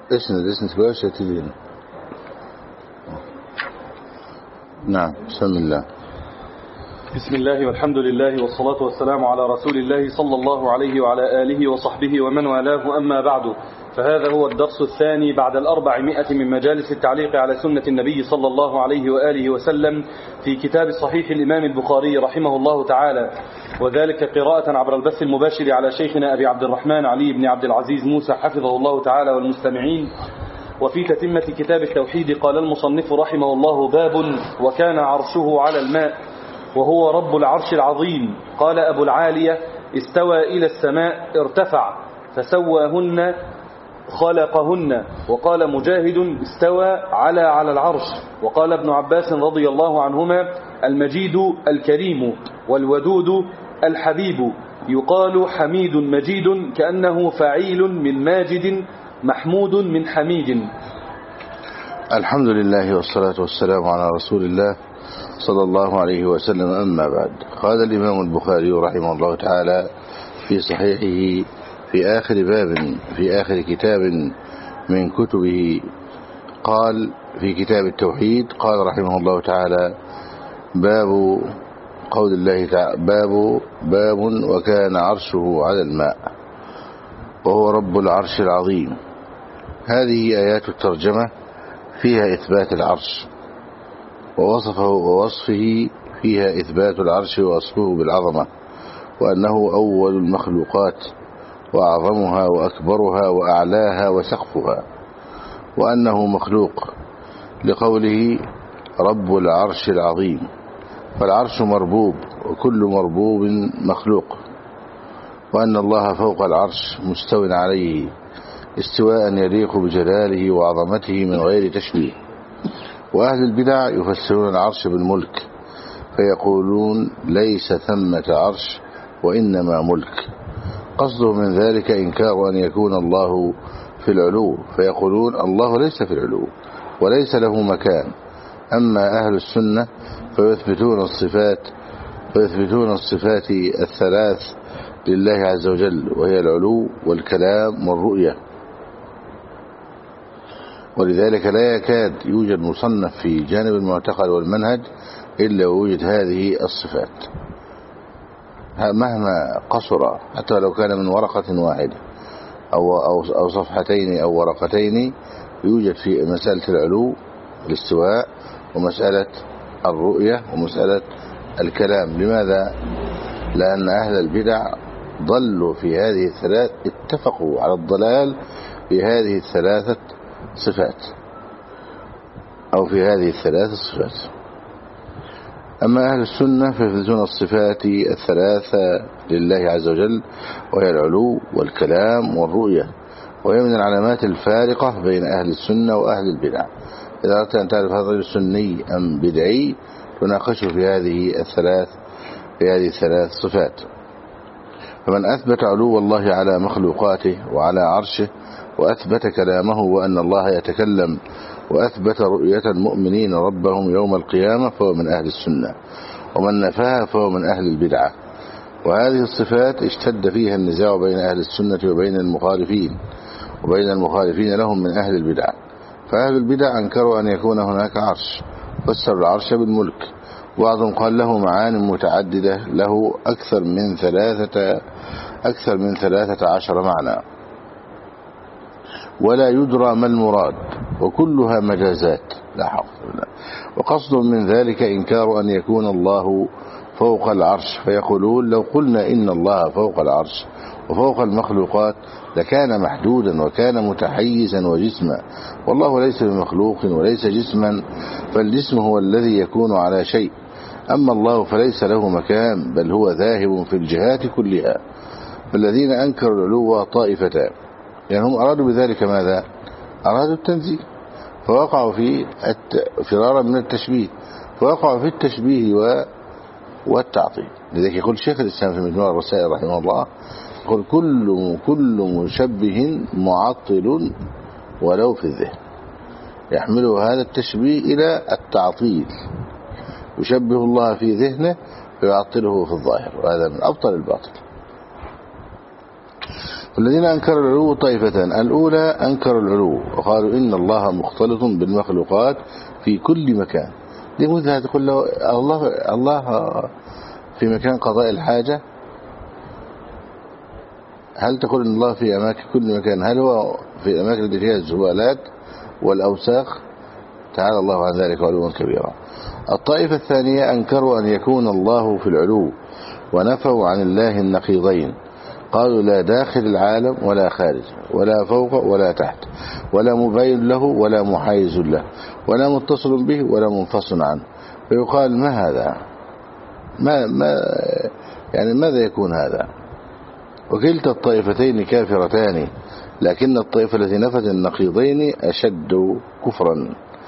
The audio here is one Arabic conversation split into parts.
اسند كويس تيجي هنا. نعم بسم الله. بسم الله والحمد لله والصلاة والسلام على رسول الله صلى الله عليه وعلى آله وصحبه ومن والاه، أما بعد، فهذا هو الدرس الثاني بعد 400 من مجالس التعليق على سنة النبي صلى الله عليه وآله وسلم في كتاب صحيح الإمام البخاري رحمه الله تعالى، وذلك قراءة عبر البث المباشر على شيخنا أبي عبد الرحمن علي بن عبد العزيز موسى حفظه الله تعالى والمستمعين. وفي تتمة كتاب التوحيد قال المصنف رحمه الله: باب وكان عرشه على الماء وهو رب العرش العظيم. قال أبو العالية: استوى إلى السماء ارتفع فسواهن خلقهن. وقال مجاهد: استوى على العرش. وقال ابن عباس رضي الله عنهما: المجيد الكريم والودود الحبيب، يقال حميد مجيد كأنه فعيل من ماجد محمود من حميد. الحمد لله والصلاة والسلام على رسول الله صلى الله عليه وسلم، أما بعد. قال الإمام البخاري رحمه الله تعالى في صحيحه في آخر كتاب من كتبه، قال في كتاب التوحيد، قال رحمه الله تعالى: باب قول الله تعالى باب وكان عرشه على الماء وهو رب العرش العظيم. هذه آيات الترجمة فيها إثبات العرش ووصفه فيها إثبات العرش ووصفه بالعظمة، وأنه أول المخلوقات وأعظمها وأكبرها وأعلاها وسقفها، وأنه مخلوق لقوله رب العرش العظيم، فالعرش مربوب وكل مربوب مخلوق، وأن الله فوق العرش مستو عليه استواء يليق بجلاله وعظمته من غير تشبيه. وأهل البدع يفسرون العرش بالملك فيقولون ليس ثمة عرش وإنما ملك، قصده من ذلك إنكار أن يكون الله في العلو، فيقولون الله ليس في العلو وليس له مكان. أما أهل السنة فيثبتون الصفات الثلاث لله عز وجل، وهي العلو والكلام والرؤية، ولذلك لا يكاد يوجد مصنف في جانب المعتقد والمنهج إلا ووجد هذه الصفات مهما قصر، حتى لو كان من ورقة واحدة أو صفحتين أو ورقتين، يوجد في مسألة العلو الاستواء، ومسألة الرؤية، ومسألة الكلام. لماذا؟ لأن أهل البدع ضلوا في هذه الثلاث، اتفقوا على الضلال في هذه الثلاثة صفات أو في هذه الثلاث صفات. أما أهل السنة فيثبتون الصفات الثلاثة لله عز وجل، وهي العلو والكلام والرؤية، وهي من العلامات الفارقة بين أهل السنة وأهل البدع. إذا أردت أن تعرف هذا سني أم بدعي تناقشه في هذه الثلاث صفات. فمن أثبت علو الله على مخلوقاته وعلى عرشه، وأثبت كلامه وأن الله يتكلم، وأثبت رؤية المؤمنين ربهم يوم القيامة، فهو من أهل السنة، ومن نفاها فهو من أهل البدعة. وهذه الصفات اشتد فيها النزاع بين أهل السنة وبين المخالفين لهم من أهل البدعة. فأهل البدع أنكروا أن يكون هناك عرش، فسروا العرش بالملك، بعضهم قال له معان متعددة، له أكثر من 13 معنى، ولا يدرى ما المراد، وكلها مجازات لا حول ولا. وقصد من ذلك إنكار أن يكون الله فوق العرش، فيقولون لو قلنا إن الله فوق العرش وفوق المخلوقات لكان محدودا وكان متحيزا وجسما، والله ليس بمخلوق وليس جسما، فالجسم هو الذي يكون على شيء، أما الله فليس له مكان، بل هو ذاهب في الجهات كلها. فالذين أنكروا العلو طائفتان، يعني هم أرادوا بذلك ماذا؟ أرادوا التنزيه، فوقعوا في فرارا من التشبيه، فوقعوا في التشبيه والتعطيل. لذلك يقول شيخ الإسلام في مجموع الرسائل رحمه الله، يقول كل مشبه معطل ولو في الذهن، يحمله هذا التشبيه إلى التعطيل، يشبه الله في ذهنه فيعطله في الظاهر، وهذا من أبطل الباطل. الذين أنكروا العلو طائفتان. الأولى أنكروا العلو وقالوا إن الله مختلط بالمخلوقات في كل مكان. دي مثل تقول له الله في مكان قضاء الحاجة؟ هل تقول إن الله في أماكن كل مكان؟ هل هو في الأماكن التي فيها الزبالات والأوساخ؟ تعالى الله عن ذلك علوا كبيرا. الطائفة الثانية أنكروا أن يكون الله في العلو ونفوا عن الله النقيضين. قالوا لا داخل العالم ولا خارج ولا فوق ولا تحت ولا مبين له ولا محايز له ولا متصل به ولا منفصل عنه. فيقال ما هذا؟ يعني ماذا يكون هذا؟ وكلتا الطائفتين كافرتان، لكن الطائفة التي نفت النقيضين أشد كفرا.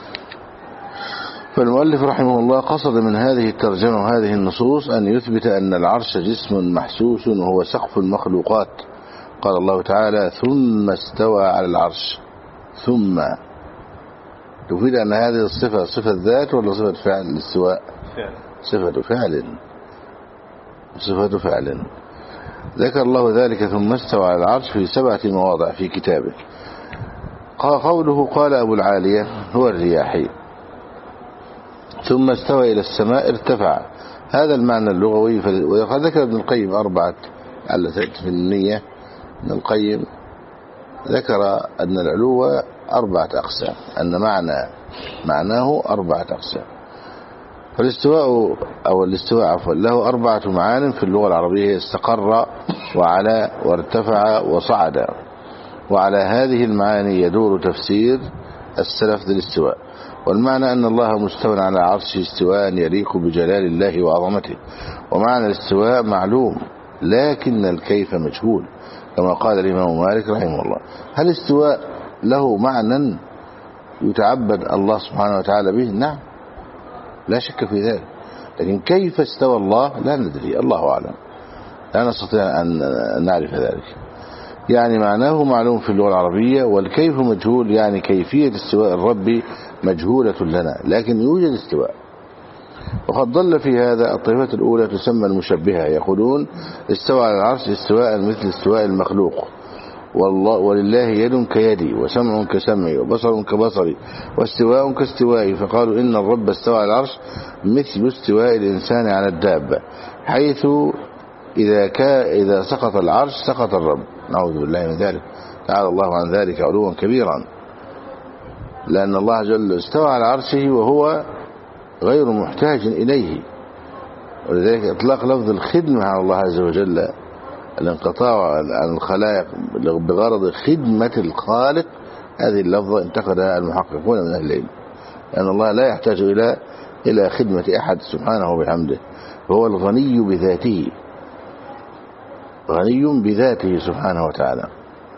فالمؤلف رحمه الله قصد من هذه الترجمة وهذه النصوص أن يثبت أن العرش جسم محسوس وهو سقف المخلوقات. قال الله تعالى ثم استوى على العرش. ثم تفيد أن هذه الصفة صفة ذات ولا صفة فعل الاستواء؟ صفة فعل. صفة فعل. ذكر الله ذلك ثم استوى على العرش في 7 مواضع في كتابه. قوله قال أبو العالية هو الرياحي ثم استوى إلى السماء ارتفع، هذا المعنى اللغوي. وقد ذكر ابن القيم 4 على في النية. ابن القيم ذكر أن العلو 4 أقسام، أن معناه 4 أقسام. فالاستواء أو الاستواء عفوا له 4 معان في اللغة العربية: استقر وعلى وارتفع وصعد. وعلى هذه المعاني يدور تفسير السلف للاستواء. والمعنى أن الله مستوى على عرشه استواء يليق بجلال الله وعظمته. ومعنى الاستواء معلوم لكن الكيف مجهول، كما قال الإمام مالك رحمه الله. هل الاستواء له معنى يتعبد الله سبحانه وتعالى به؟ نعم لا شك في ذلك، لكن كيف استوى الله لا ندري، الله أعلم، لا نستطيع أن نعرف ذلك. يعني معناه معلوم في اللغة العربية، والكيف مجهول، يعني كيفية استواء الرب مجهولة لنا، لكن يوجد استواء. وقد ضل في هذا الطائفة الأولى تسمى المشبهة، يقولون استوى على العرش استواء مثل استواء المخلوق، ولله يد كيدي وسمع كسمعي وبصر كبصري واستواء كاستوائي. فقالوا إن الرب استوى على العرش مثل استواء الإنسان على الدابة، حيث إذا سقط العرش سقط الرب. نعوذ بالله من ذلك، تعالى الله عن ذلك علوا كبيرا. لأن الله جل استوى على عرشه وهو غير محتاج إليه، ولذلك إطلاق لفظ الخدمة على الله عز وجل، الانقطاع عن الخلائق بغرض خدمة الخالق، هذه اللفظة انتقدها المحققون من أهل العلم، لأن الله لا يحتاج إلى خدمة أحد سبحانه وبحمده، وهو الغني بذاته، غني بذاته سبحانه وتعالى.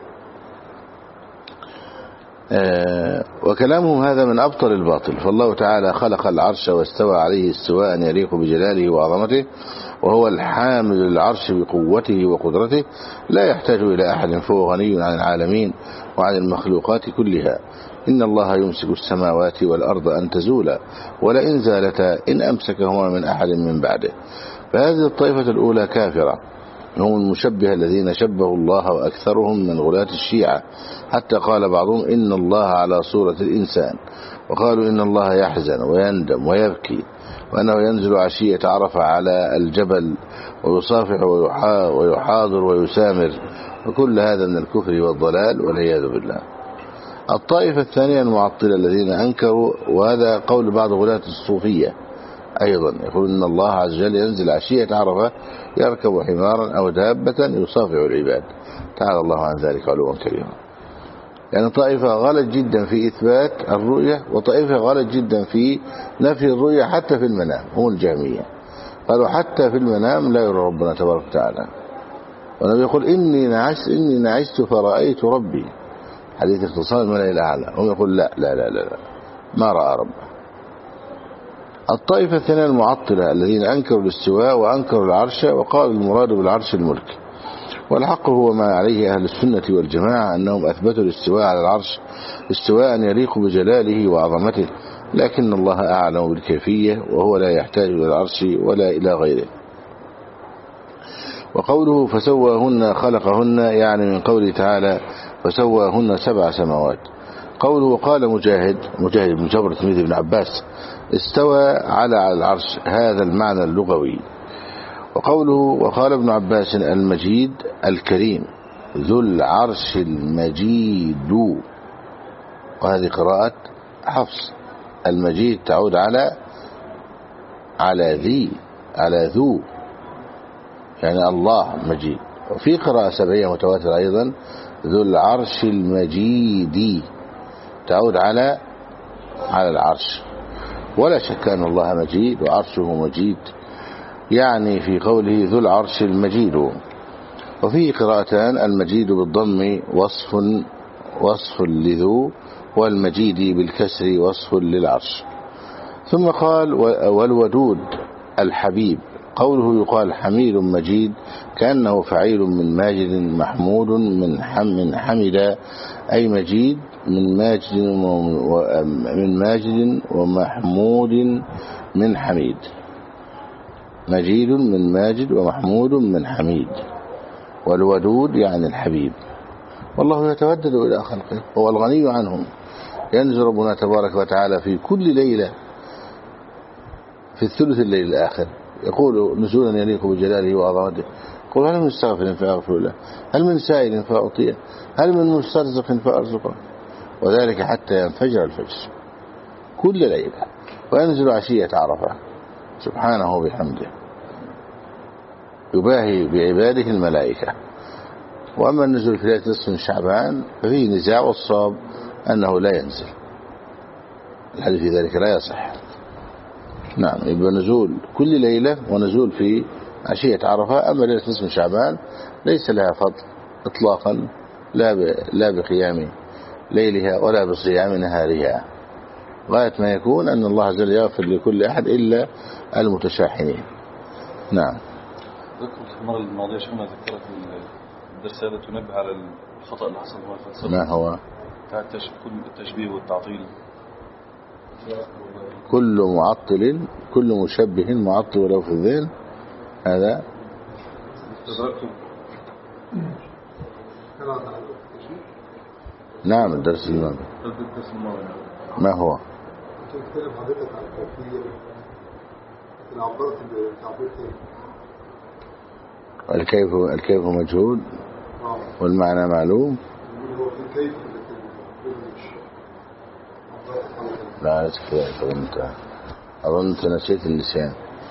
وكلامهم هذا من أبطل الباطل. فالله تعالى خلق العرش واستوى عليه استواء يليق بجلاله وعظمته، وهو الحامل للعرش بقوته وقدرته، لا يحتاج إلى أحد، فهو غني عن العالمين وعن المخلوقات كلها. إن الله يمسك السماوات والأرض أن تزولا ولئن زالتا إن أمسكهما من أحد من بعده. فهذه الطائفة الأولى كافرة، هم المشبهة الذين شبهوا الله، وأكثرهم من غلاة الشيعة، حتى قال بعضهم إن الله على صورة الإنسان، وقالوا إن الله يحزن ويندم ويبكي، وأنه ينزل عشية عرفة على الجبل ويصافح ويحاضر ويسامر، وكل هذا من الكفر والضلال والعياذ بالله. الطائفة الثانية المعطلة الذين أنكروا، وهذا قول بعض غلاة الصوفية أيضا، يقول إن الله عز وجل ينزل عشية عرفة يركب حمارا أو دابة يصافح العباد، تعالى الله عن ذلك علوا كبيرا. يعني طائفة غلط جدا في إثبات الرؤية، وطائفة غلط جدا في نفي الرؤية حتى في المنام، هم الجهمية، قالوا حتى في المنام لا يرى ربنا تبارك وتعالى. والنبي يقول إني نعست فرأيت ربي، حديث اختصار الملأ الأعلى. هم يقول لا لا لا لا ما رأى ربه. الطائفة الثانية المعطلة الذين أنكروا الاستواء وأنكروا العرش، وقالوا المراد بالعرش الملك. والحق هو ما عليه أهل السنة والجماعة، أنهم أثبتوا الاستواء على العرش استواء يليق بجلاله وعظمته، لكن الله أعلم بالكيفية، وهو لا يحتاج إلى العرش ولا إلى غيره. وقوله فسواهن خلقهن يعني من قوله تعالى فسواهن 7 سماوات. قوله قال مجاهد بن جبر تلميذ ابن عباس استوى على العرش، هذا المعنى اللغوي. وقوله وقال ابن عباس المجيد الكريم ذو العرش المجيد، وهذه قراءة حفص. المجيد تعود على ذو، يعني الله مجيد. وفي قراءة سبعية متواترة أيضا ذو العرش المجيد تعود على العرش. ولا شك أن الله مجيد وعرشه مجيد، يعني في قوله ذو العرش المجيد. وفيه قراءتان المجيد بالضم وصف لذو، والمجيد بالكسر وصف للعرش. ثم قال والودود الحبيب. قوله يقال حميد مجيد كأنه فعيل من ماجد محمود من حمد، أي مجيد من ماجد ومحمود من حميد. مجيد من ماجد ومحمود من حميد. والودود يعني الحبيب. والله يتودد إلى خلقه، هو الغني عنهم. ينزل ربنا تبارك وتعالى في كل ليلة في الثلث الليل الآخر يقول نزولا يليق بجلاله وعظمته. يقول هل من مستغفر فأغفر له، هل من سائل فأعطيه، هل من مسترزق فأرزقه، وذلك حتى ينفجر الفجر كل ليلة. وينزل عشية عرفة سبحانه بحمده يباهي بعباده الملائكة. وأما النزول في ليلة نصف من شعبان ففيه نزاع، والصواب أنه لا ينزل، الحديث في ذلك لا يصح. نعم، يبقى نزول كل ليلة ونزول في عشية عرفة. أما ليلة نصف من شعبان ليس لها فضل إطلاقا، لا بقيام ليلها ولا بصيام نهارها، غاية ما يكون أن الله عز وجل يغفر لكل أحد إلا المتشاحنين. نعم. ذكرت المرة الماضية شفنا ذكرت الدرس هذا تنبه على الخطأ اللي حصل هو الفلسفة. ما هو؟ التشبيه والتعطيل. كل مشبه معطل ولو في الذهن. هذا نعم الدرس الماضي. ما هو؟ الكيف مجهول والمعنى معلوم. لا أظن أنت نسيت اللسان.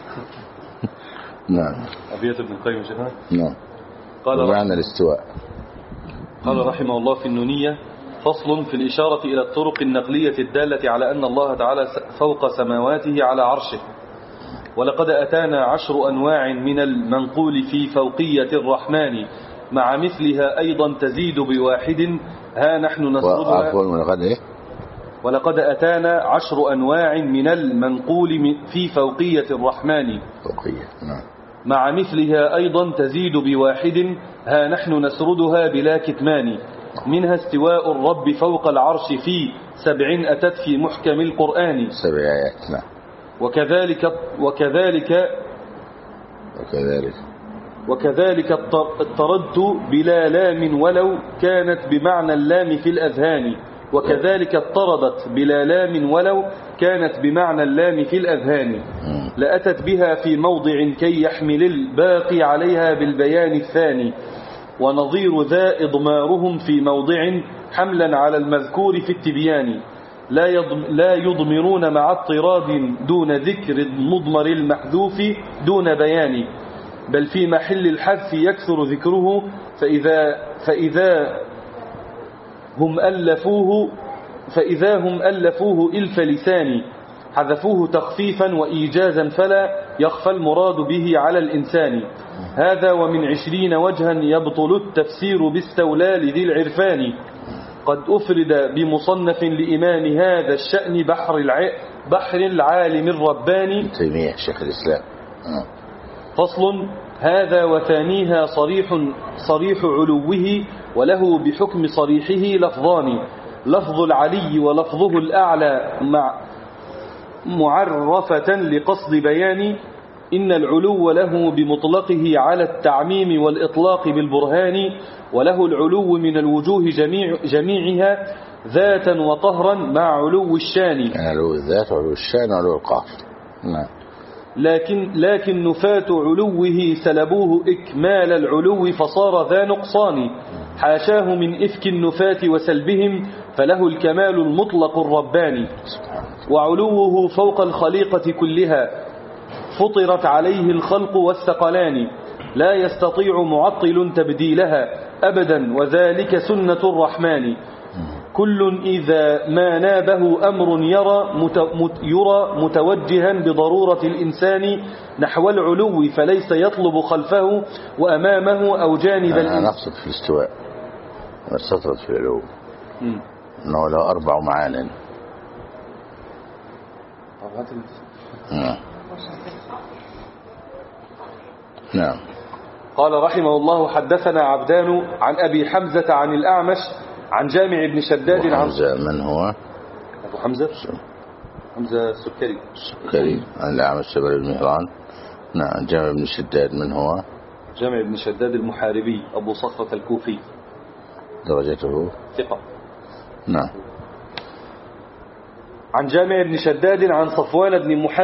نعم. أبيات ابن القيم شيخنا. نعم. قال معنى الاستواء. قال رحمه الله في النونية فصل في الإشارة إلى الطرق النقلية الدالة على أن الله تعالى فوق سماواته على عرشه. ولقد أتانا 10 أنواع من المنقول في فوقية الرحمن مع مثلها أيضا تزيد بواحد ها نحن نسردها. ولقد أتانا 10 أنواع من المنقول في فوقية الرحمن مع مثلها أيضا تزيد بواحد ها نحن نسردها بلا كتمان. منها استواء الرب فوق العرش في 7 أتت في محكم القرآن 7 آيات. نعم. وكذلك اضطردت بلا لام ولو كانت بمعنى اللام في الأذهان. وكذلك اضطردت بلا لام ولو كانت بمعنى اللام في الأذهان لأتت بها في موضع كي يحمل الباقي عليها بالبيان الثاني. ونظير ذا إضمارهم في موضع حملا على المذكور في التبيان. لا يضمرون مع اضطراد دون ذكر المضمر المحذوف دون بيان. بل في محل الحذف يكثر ذكره فإذا هم ألفوه إلف لسان حذفوه تخفيفا وإيجازا فلا يخفى المراد به على الإنسان. هذا ومن 20 وجها يبطل التفسير باستولال ذي العرفان. قد أفرد بمصنف لإمام هذا الشأن بحر العالم الرباني تيمية شيخ الإسلام. فصل هذا وثانيها صريح علوه وله بحكم صريحه لفظان. لفظ العلي ولفظه الأعلى معرفة لقصد بيان إن العلو له بمطلقه على التعميم والإطلاق بالبرهان، وله العلو من الوجوه جميعها ذاتا وقهرا مع علو الشان. يعني علو الذات وعلو الشان وعلو القهر. نعم. لكن نفاة علوه سلبوه إكمال العلو فصار ذا نقصان، حاشاه من إفك النفاة وسلبهم، فله الكمال المطلق الرباني. وعلوه فوق الخليقة كلها، فطرت عليه الخلق والثقلان، لا يستطيع معطل تبديلها أبدا، وذلك سنة الرحمن. كل إذا ما نابه أمر يرى متوجها بضرورة الإنسان نحو العلو، فليس يطلب خلفه وأمامه أو جانب أنا نقصد في الاستواء واستطرد في العلو أنه له 4 معان. نعم. قال رحمه الله: حدثنا عبدان عن أبي حمزة عن الأعمش عن جامع بن شداد. عن حمزة من هو؟ أبو حمزة السكري عن الأعمش بن مهران. نعم. جامع بن شداد من هو؟ جامع بن شداد المحاربي أبو صخرة الكوفي، درجته ثقة. نعم. عن جامع بن شداد عن صفوان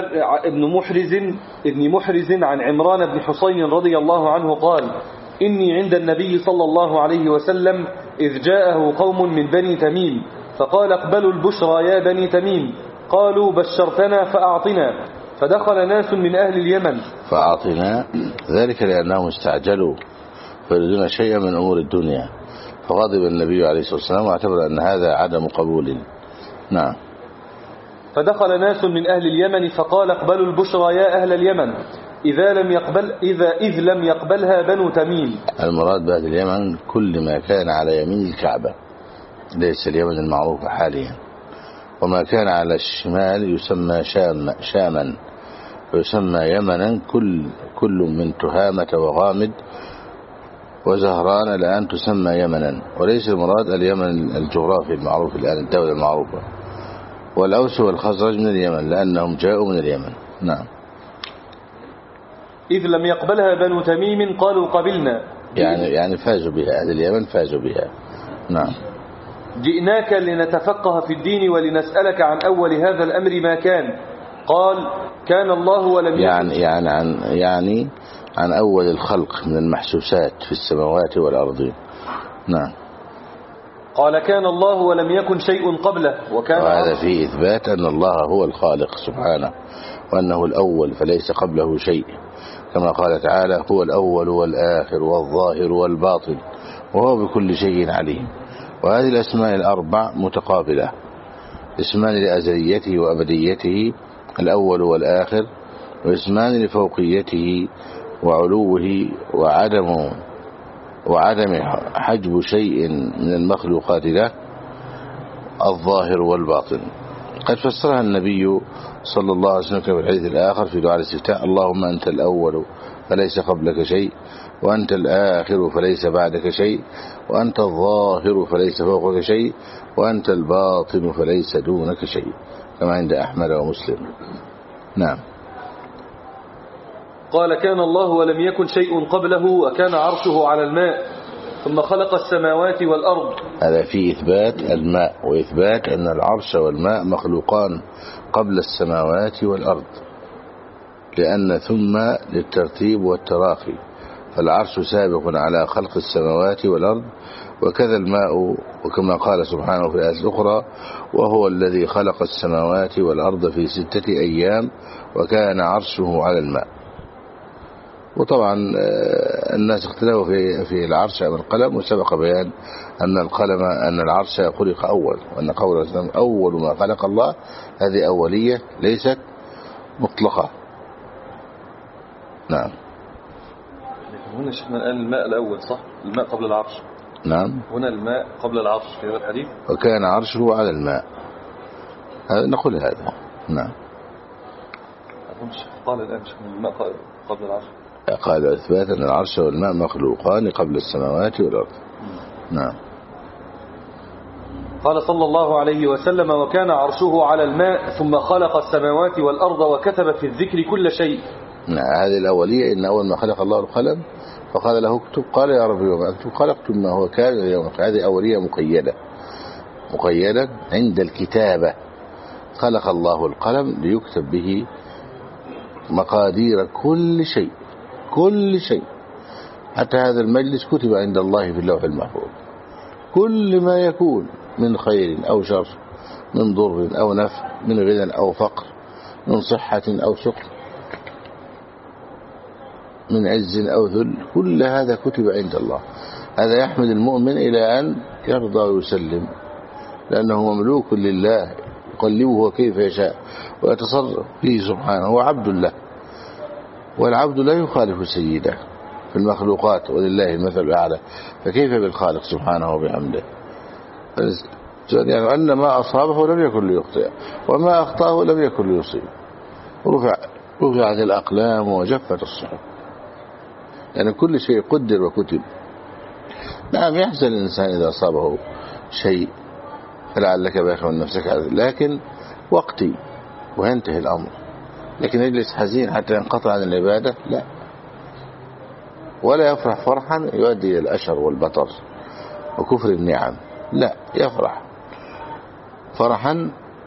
ابن محرز عن عمران بن حسين رضي الله عنه قال: إني عند النبي صلى الله عليه وسلم إذ جاءه قوم من بني تميم فقال: اقبلوا البشرى يا بني تميم. قالوا: بشرتنا فأعطنا. فدخل ناس من أهل اليمن فأعطنا، ذلك لأنهم استعجلوا فيريدون شيئا من أمور الدنيا، فغضب النبي عليه الصلاة والسلام واعتبر أن هذا عدم قبول. نعم. فدخل ناس من أهل اليمن فقال: اقبلوا البشرى يا أهل اليمن إذ لم يقبلها بنو تميم. المراد بأهل اليمن كل ما كان على يمين الكعبة، ليس اليمن المعروفة حاليا، وما كان على الشمال يسمى شاما، ويسمى يمنا كل من تهامة وغامد وزهران الآن تسمى يمنا، وليس المراد اليمن الجغرافي المعروف الآن، الدولة المعروفة. والأوس والخزرج من اليمن لأنهم جاءوا من اليمن. نعم. إذ لم يقبلها بنو تميم قالوا: قبلنا، يعني فازوا بها، أهل اليمن فازوا بها. نعم. جئناك لنتفقه في الدين ولنسألك عن أول هذا الأمر ما كان. قال: كان الله ولم يكن. يعني عن أول الخلق من المحسوسات في السماوات والأرض. نعم. قال: كان الله ولم يكن شيء قبله. وهذا فيه إثبات أن الله هو الخالق سبحانه، وأنه الأول فليس قبله شيء، كما قال تعالى: هو الأول والآخر والظاهر والباطن وهو بكل شيء عليم. وهذه الأسماء الأربع متقابلة، اسمان لأزليته وأبديته الأول والآخر، واسمان لفوقيته وعلوه وعدم حجب شيء من المخلوقات له الظاهر والباطن. قد فسرها النبي صلى الله عليه وسلم في الحديث الآخر في دعاء الاستفتاء: اللهم أنت الأول فليس قبلك شيء، وأنت الآخر فليس بعدك شيء، وأنت الظاهر فليس فوقك شيء، وأنت الباطن فليس دونك شيء، كما عند أحمد ومسلم. نعم. قال: كان الله ولم يكن شيء قبله، وكان عرشه على الماء، ثم خلق السماوات والأرض. هذا فيه إثبات الماء، وإثبات أن العرش والماء مخلوقان قبل السماوات والأرض، لأن ثم للترتيب والتراخي، فالعرش سابق على خلق السماوات والأرض، وكذا الماء، وكما قال سبحانه في الآية الأخرى: وهو الذي خلق السماوات والأرض في 6 أيام وكان عرشه على الماء. وطبعا الناس اختلفوا في العرش أم القلم، وسبق بيان أن العرش خلق أول، وأن قول أول ما خلق الله هذه أولية ليست مطلقة. نعم. هنا شفنا الآن الماء الأول، صح؟ الماء قبل العرش. نعم. هنا الماء قبل العرش في هذا الحديث. وكان عرشه على الماء، هذا نقول هذا. نعم. قال الآن شفنا الماء قبل العرش. قال إثبات أن العرش والماء مخلوقان قبل السماوات والأرض. نعم. قال صلى الله عليه وسلم: وكان عرشه على الماء ثم خلق السماوات والأرض وكتب في الذكر كل شيء. هذه الأولية. إن أول ما خلق الله القلم فقال له اكتب، قال يا رب وما أكتب، قال اكتب ما هو كان اليوم. هذه أولية مقيدة عند الكتابة. خلق الله القلم ليكتب به مقادير كل شيء، حتى هذا المجلس كتب عند الله في اللوح المحفوظ. كل ما يكون من خير أو شر، من ضر أو نفع، من غنى أو فقر، من صحة أو سقم، من عز أو ذل، كل هذا كتب عند الله. هذا يحمد المؤمن إلى أن يرضى ويسلم، لأنه مملوك لله يقلبه كيف يشاء ويتصرف فيه سبحانه. هو عبد الله، والعبد لا يخالف سيده في المخلوقات، ولله المثل الأعلى، فكيف بالخالق سبحانه وبحمده. يعني أن ما أصابه لم يكن ليخطئ، وما أخطأه لم يكن ليصيب. رفعت الأقلام وجفت الصحف، يعني كل شيء قدر وكتب. نعم يحزن الإنسان إذا أصابه شيء فلعلك باخع نفسك، لكن وقتي وينتهي الأمر. لكن يجلس حزين حتى ينقطع عن العبادة، لا. ولا يفرح فرحا يؤدي إلى الأشر والبطر وكفر النعم، لا، يفرح فرحا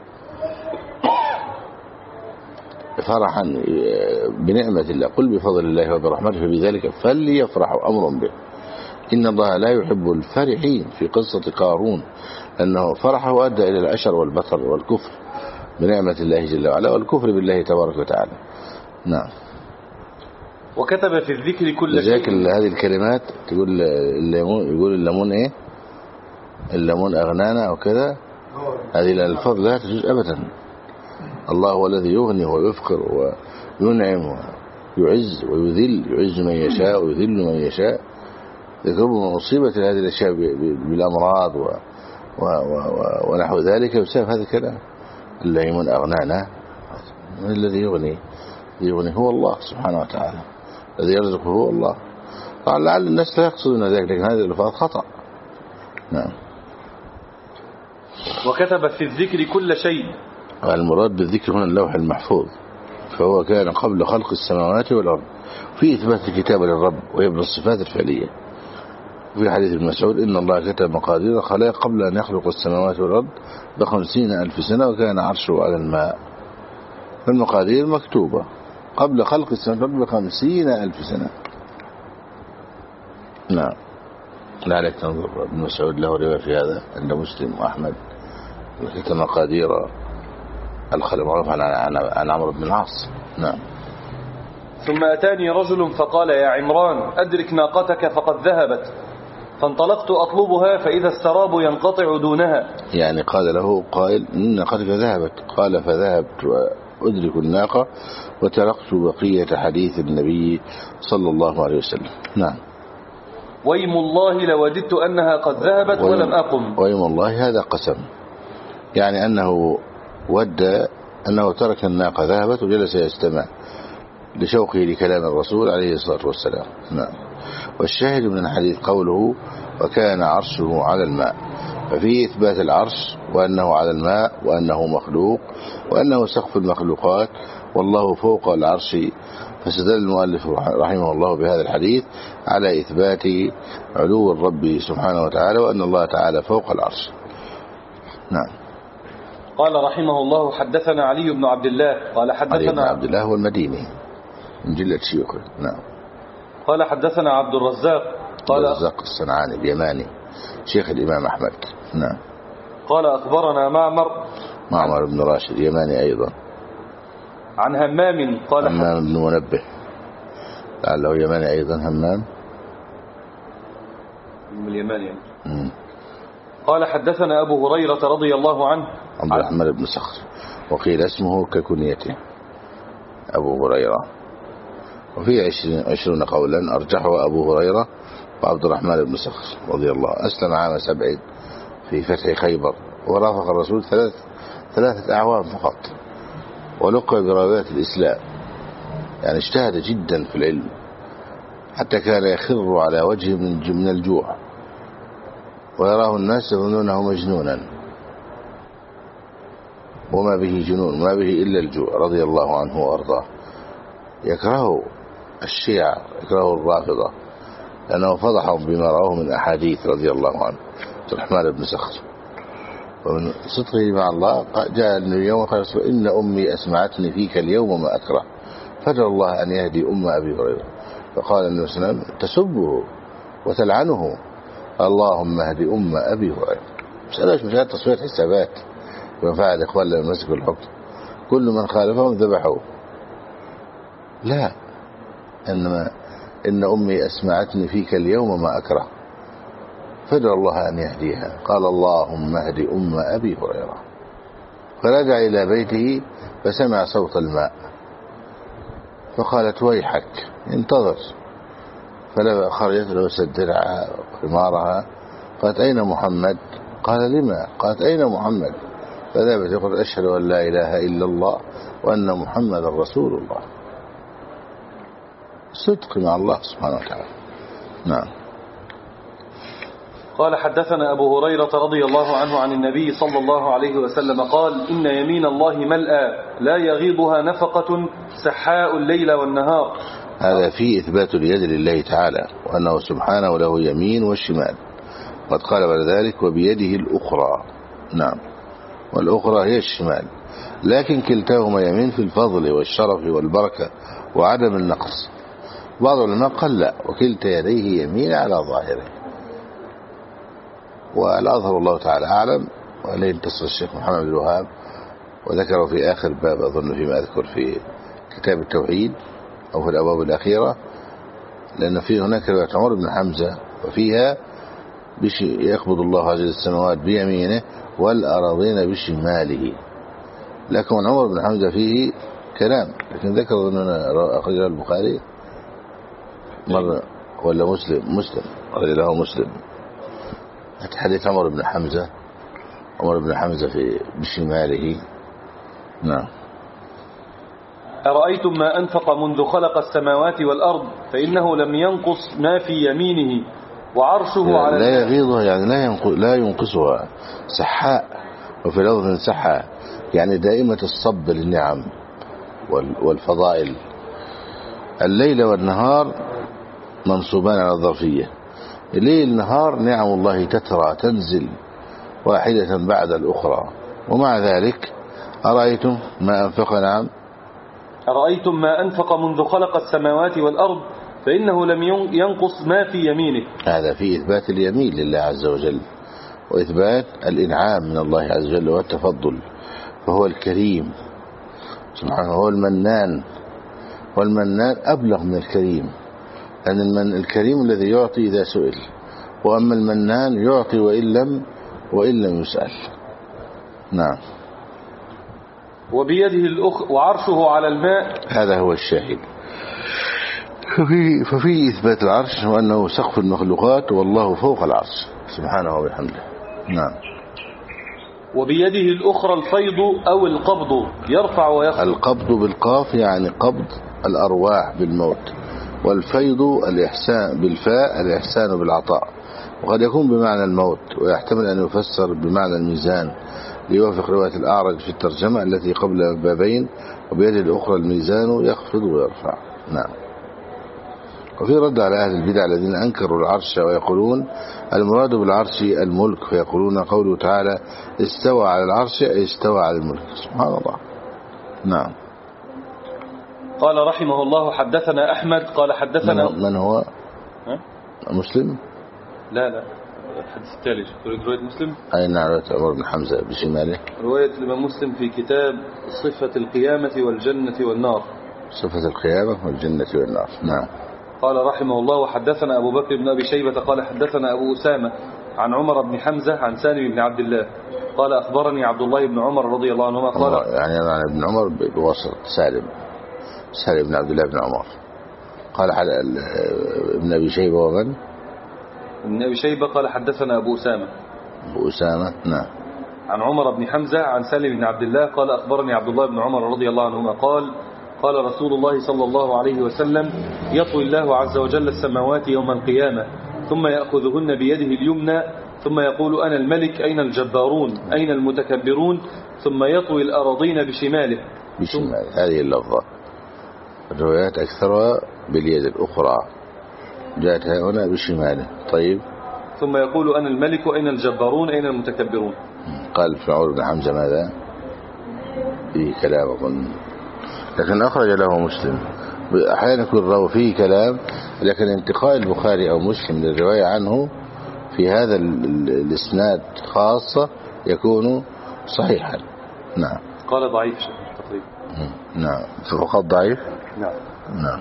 بنعمة الله. قل بفضل الله وبرحمته فبذلك فليفرحوا أمر به. إن الله لا يحب الفرحين في قصة قارون، أنه فرحه أدى إلى الأشر والبطر والكفر بنعمة الله جل وعلا والكفر بالله تبارك وتعالى. نعم. وكتب في الذكر كل شيء. لذلك هذه الكلمات تقول الليمون إيه؟ الليمون أغنانا أو كذا. هذه الألفاظ لا تجوز أبدا. الله هو الذي يغني ويفقر وينعم ويعز ويذل، يعز من يشاء ويذل من يشاء. يقرب من مصيبة هذه الأشياء بالأمراض ونحو ذلك بسبب هذا الكلام. الليمون أغنانا، من الذي يغني هو الله سبحانه وتعالى، الذي يرزقه هو الله. طبعا لعل الناس لا يقصدون ذلك، لكن هذه الألفاظ خطأ. نعم. وكتب في الذكر كل شيء. المراد بالذكر هنا اللوح المحفوظ، فهو كان قبل خلق السماوات والأرض، في إثبات الكتابة للرب وهي من الصفات الفعلية. في حديث ابن مسعود إن الله كتب مقادير الخلائق قبل أن يخلق السماوات والأرض ب50,000 سنة وكان عرشه على الماء. فالمقادير مكتوبة قبل خلق السماوات والأرض ب50,000 سنة. نعم. لعلك تنظر ابن مسعود له رواية في هذا عند مسلم وأحمد، كتب مقادير الخلق، معروف عن عمرو بن العاص. نعم. ثم أتاني رجل فقال يا عمران أدرك ناقتك فقد ذهبت، فانطلقت أطلبها فإذا السراب ينقطع دونها. يعني قال له قائل إن ناقتك ذهبت، قال فذهبت وأدرك الناقة وتركت بقية حديث النبي صلى الله عليه وسلم. نعم. ويم الله لوددت أنها قد ذهبت ولم أقم. ويم الله هذا قسم، يعني أنه ود أنه ترك الناقة ذهبت وجلس يستمع لشوقه لكلام الرسول عليه الصلاة والسلام. نعم. والشاهد من الحديث قوله وكان عرشه على الماء، ففيه إثبات العرش وأنه على الماء وأنه مخلوق وأنه سقف المخلوقات والله فوق العرش. فاستدل المؤلف رحمه الله بهذا الحديث على إثبات علو الرب سبحانه وتعالى وأن الله تعالى فوق العرش. نعم. قال رحمه الله حدثنا علي بن عبد الله قال حدثنا علي بن عبد الله هو المديني من جلة شيوخه. نعم. قال حدثنا عبد الرزاق قال الرزاق الصنعاني اليماني شيخ الإمام أحمد. نعم. قال أخبرنا معمر بن راشد اليماني أيضا. عن همام قال همام بن منبه لعله يماني أيضا. همام من اليماني. قال حدثنا أبو هريرة رضي الله عنه عبد الرحمن بن صخر، وقيل اسمه ككنيته أبو هريرة، وفي 20 قولا أرجحه أبو هريرة وعبد الرحمن بن صخر رضي الله. أسلم عام 7 في فتح خيبر، ورافق الرسول 3 أعوام فقط، ولقى برايات الإسلام، يعني اجتهد جدا في العلم حتى كان يخر على وجهه من الجوع، ويراه الناس يظنونه مجنونا، وما به جنون، ما به إلا الجوع، رضي الله عنه وأرضاه. يكرهه الشيعة، يكرهه الرافضة، لأنه فضحهم بما رأوه من أحاديث رضي الله عنه عبد الرحمن بن سخر. ومن صدقه مع الله جاء النبي يوم قال إن أمي أسمعتني فيك اليوم ما أكره، فادعوا الله أن يهدي أم أبي هريرة. فقال النبي صلى الله عليه وسلم تسبه وتلعنه، اللهم اهدي أم أبي هريرة. مسألة تصفية حسابات وفعل الإخوان لما مسكوا الحكم، كل من خالفهم ذبحوه. لا، إنما إن أمي أسمعتني فيك اليوم ما أكره، فادعوا الله أن يهديها. قال اللهم اهدي أم أبي هريرة. فرجع إلى بيته فسمع صوت الماء، فقالت ويحك انتظر. فلما خرجت لبست درعها وخمارها، قالت أين محمد؟ قال لما؟ قالت أين محمد؟ فذهبت يقول أشهد أن لا إله إلا الله وأن محمد رسول الله. صدق مع الله سبحانه وتعالى. نعم. قال حدثنا أبو هريرة رضي الله عنه عن النبي صلى الله عليه وسلم قال إن يمين الله ملأى لا يغيضها نفقة سحاء الليل والنهار. هذا فيه إثبات اليد لله تعالى، وأنه سبحانه له يمين والشمال. قد قال بعد ذلك وبيده الأخرى. نعم، والأخرى هي الشمال، لكن كلتاهما يمين في الفضل والشرف والبركة وعدم النقص. بعض العلماء قال لا، وكلتا يديه يمين على ظاهره، والأظهر الله تعالى أعلم. وإليه انتصر الشيخ محمد بن الوهاب وذكره في آخر باب، أظن فيما أذكر في كتاب التوحيد أو في الأبواب الأخيرة، لأن فيه هناك رواية عمر بن حمزة وفيها يقبض الله عز وجل السماوات بيمينه والأراضين بشماله. لكن عمر بن حمزة فيه كلام، لكن ذكر أننا أخرجه البخاري مرة ولا مسلم أخرجه مسلم. حديث عمر بن حمزة في بشماله. نعم. أرأيتم ما أنفق منذ خلق السماوات والأرض فإنه لم ينقص ما في يمينه وعرشه على لا يغيضها، يعني لا ينقصها. سحاء، وفي لفظ سحاء يعني دائمة الصب للنعم والفضائل. الليل والنهار منصوبان على الظرفية. الليل نهار نعم الله تترى تنزل واحدة بعد الأخرى. ومع ذلك أرأيتم ما أنفق. نعم. أرأيتم ما أنفق منذ خلق السماوات والأرض فإنه لم ينقص ما في يمينه. هذا في إثبات اليمين لله عز وجل، وإثبات الإنعام من الله عز وجل والتفضل. فهو الكريم سبحانه، هو المنان، والمنان أبلغ من الكريم، لأن الكريم الذي يعطي إذا سئل، وأما المنان يعطي وإن لم يسأل. نعم. وبيده وعرشه على الماء. هذا هو الشاهد. ففي إثبات العرش وأنه سقف المخلوقات والله فوق العرش سبحانه وبحمده. نعم. وبيده الأخرى الفيض أو القبض يرفع ويخفض. القبض بالقاف يعني قبض الأرواح بالموت، والفيض الإحسان بالفاء الإحسان بالعطاء، وقد يكون بمعنى الموت، ويحتمل أن يفسر بمعنى الميزان ليوافق رواية الأعرج في الترجمة التي قبل البابين وبيده الأخرى الميزان يخفض ويرفع. نعم. وفي رد على أهل البدع الذين أنكروا العرش ويقولون المراد بالعرش الملك، فيقولون قوله تعالى استوى على العرش أي استوى على الملك. سبحان الله. نعم. قال رحمه الله حدثنا أحمد قال حدثنا من هو؟ مسلم؟ لا الحديث التالي تريد رواية مسلم؟ أي نعم، رواية عمر بن حمزة بشماله. رواية الإمام مسلم في كتاب صفة القيامة والجنة والنار. صفة القيامة والجنة والنار. نعم. قال رحمه الله وحدثنا أبو بكر بن أبي شيبة قال حدثنا أبو أسامة عن عمر بن حمزة عن سالم بن عبد الله قال أخبرني عبد الله بن عمر رضي الله عنهما قال يعني ابن عمر بواسطة سالم بن عبد الله بن عمر. قال ابن أبي شيبة ومن؟ ابن أبي شيبة قال حدثنا أبو أسامة. نعم. عن عمر بن حمزة عن سالم بن عبد الله قال أخبرني عبد الله بن عمر رضي الله عنهما قال رسول الله صلى الله عليه وسلم يطوي الله عز وجل السماوات يوم القيامة ثم يأخذهن بيده اليمنى ثم يقول أنا الملك أين الجبارون أين المتكبرون ثم يطوي الأراضين بشماله. هذه اللفظة. الروايات أكثرها باليد الأخرى، جاءت هنا بشماله. طيب. ثم يقول أنا الملك أين الجبارون أين المتكبرون. قال ابن عمر بن حمزة ماذا؟ فيه كلام أظن، لكن أخرج له مسلم. أحيانا يكون الراوي فيه كلام، لكن انتقاء البخاري أو مسلم للرواية عنه في هذا الإسناد خاصة يكون صحيحا. نعم. قال ضعيف تقريبا. نعم فقط ضعيف. نعم. نعم.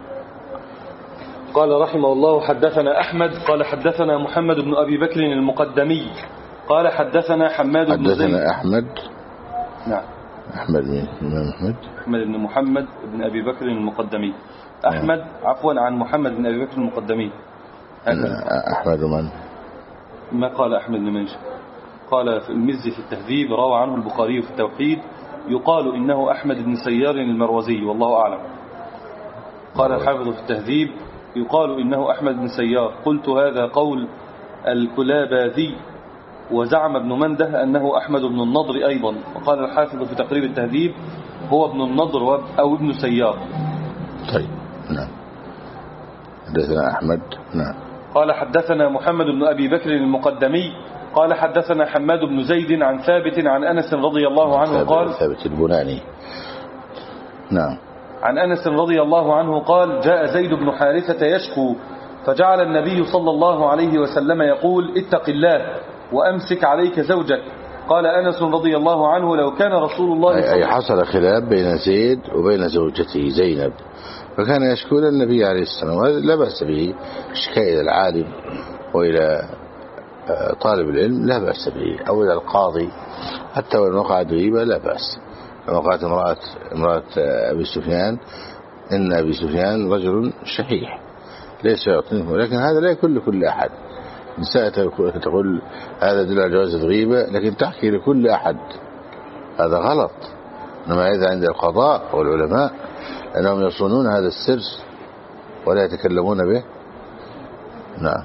قال رحمه الله حدثنا أحمد قال حدثنا محمد بن أبي بكر المقدمي قال حدثنا حماد بن زيد. حدثنا أحمد. نعم. أحمد مين؟ أحمد بن محمد بن أبي بكر المقدمي. أحمد عفوا عن محمد بن أبي بكر المقدمي. أحمد من؟ ما قال أحمد بن منشأ. قال في المزي في التهذيب روى عنه البخاري في التوحيد يقال إنه أحمد بن سيار المروزي والله أعلم. قال الحافظ في التهذيب يقال إنه أحمد بن سيار. قلت هذا قول الكلاباذي وزعم ابن منده أنه أحمد بن النضر أيضا. وقال الحافظ في تقريب التهذيب هو ابن النضر أو ابن سيار. طيب. نعم. حدثنا أحمد. نعم. قال حدثنا محمد بن أبي بكر المقدمي قال حدثنا حماد بن زيد عن ثابت عن أنس رضي الله عنه قال ثابت البناني. نعم. عن أنس رضي الله عنه قال جاء زيد بن حارثة يشكو فجعل النبي صلى الله عليه وسلم يقول اتق الله وأمسك عليك زوجك. قال أنس رضي الله عنه لو كان رسول الله أي حصل خلاف بين زيد وبين زوجته زينب، فكان يشكو النبي عليه السلام، وهذا لا بأس به. شكاء إلى العالم وإلى طالب العلم لا بأس به، أو إلى القاضي حتى وإن وقعت غيبة لا بأس. وقعت امرأة أبي سفيان إن أبي سفيان رجل شحيح ليس يعطيه، ولكن هذا لا يكون لكل أحد. نساء تقول هذا دل على جواز الغيبة، لكن تحكي لكل أحد هذا غلط. إنما إذا عند القضاء والعلماء أنهم يصونون هذا السر ولا يتكلمون به. نعم.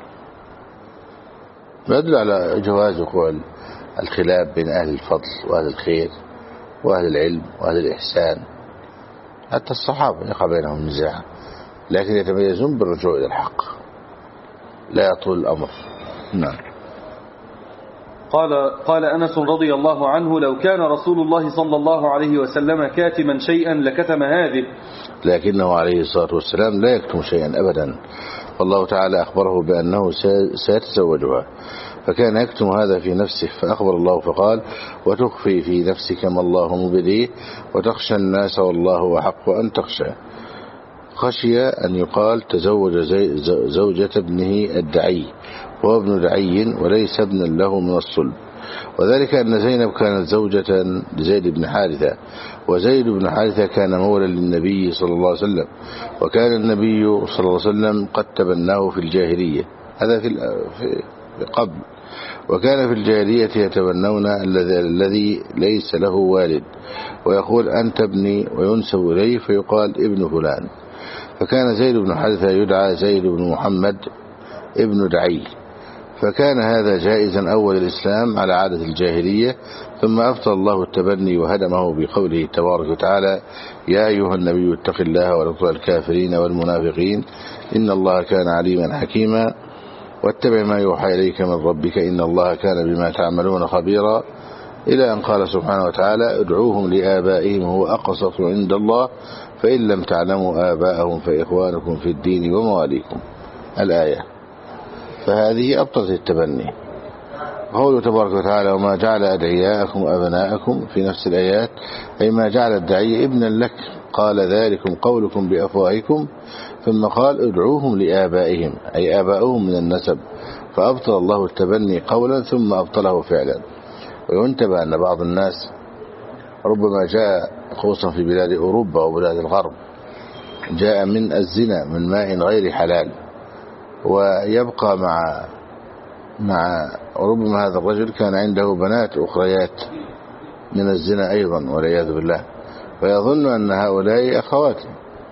يدل على جواز وقوع الخلاف بين أهل الفضل وأهل الخير وأهل العلم وأهل الإحسان. حتى الصحابة يقع بينهم نزاع، لكن يتميزون بالرجوع إلى الحق، لا يطول الأمر. نعم. قال أنس رضي الله عنه لو كان رسول الله صلى الله عليه وسلم كاتما شيئا لكتم هذه، لكنه عليه الصلاة والسلام لا يكتم شيئا أبدا، والله تعالى أخبره بأنه سيتزوجها، فكان يكتم هذا في نفسه، فأخبر الله فقال وتخفي في نفسك ما الله مبديه وتخشى الناس والله أحق أن تخشى. خشي أن يقال تزوج زوجة ابنه الدعي، وهو ابن دعي وليس ابنا له من الصلب، وذلك أن زينب كانت زوجة لزيد بن حارثة، وزيد بن حارثة كان مولى للنبي صلى الله عليه وسلم، وكان النبي صلى الله عليه وسلم قد تبناه في الجاهلية، هذا في قبل، وكان في الجاهلية يتبنون الذي ليس له والد، ويقول أنت ابني وينسب إليه فيقال ابن فلان. فكان زيد بن حارثة يدعى زيد بن محمد ابن دعي، فكان هذا جائزا أول الإسلام على عادة الجاهلية، ثم أبطل الله التبني وهدمه بقوله تبارك وتعالى يا أيها النبي اتق الله ولا تطع الكافرين والمنافقين إن الله كان عليما حكيما واتبع ما يوحى إليك من ربك إن الله كان بما تعملون خبيرا، إلى أن قال سبحانه وتعالى ادعوهم لآبائهم هو أقسط عند الله فإن لم تعلموا آباءهم فإخوانكم في الدين ومواليكم الآية. فهذه أبطلت التبني. قوله تبارك وتعالى وما جعل أدعياءكم أبناءكم في نفس الآيات، أي ما جعل الدعي ابنا لك، قال ذلكم قولكم بأفواهكم، ثم قال ادعوهم لآبائهم أي آباؤهم من النسب، فأبطل الله التبني قولا ثم أبطله فعلا. وينتبه أن بعض الناس ربما جاء خصوصا في بلاد أوروبا وبلاد الغرب جاء من الزنا من ماء غير حلال، ويبقى مع ربما هذا الرجل كان عنده بنات أخريات من الزنا أيضا والعياذ بالله، ويظن أن هؤلاء أخواته،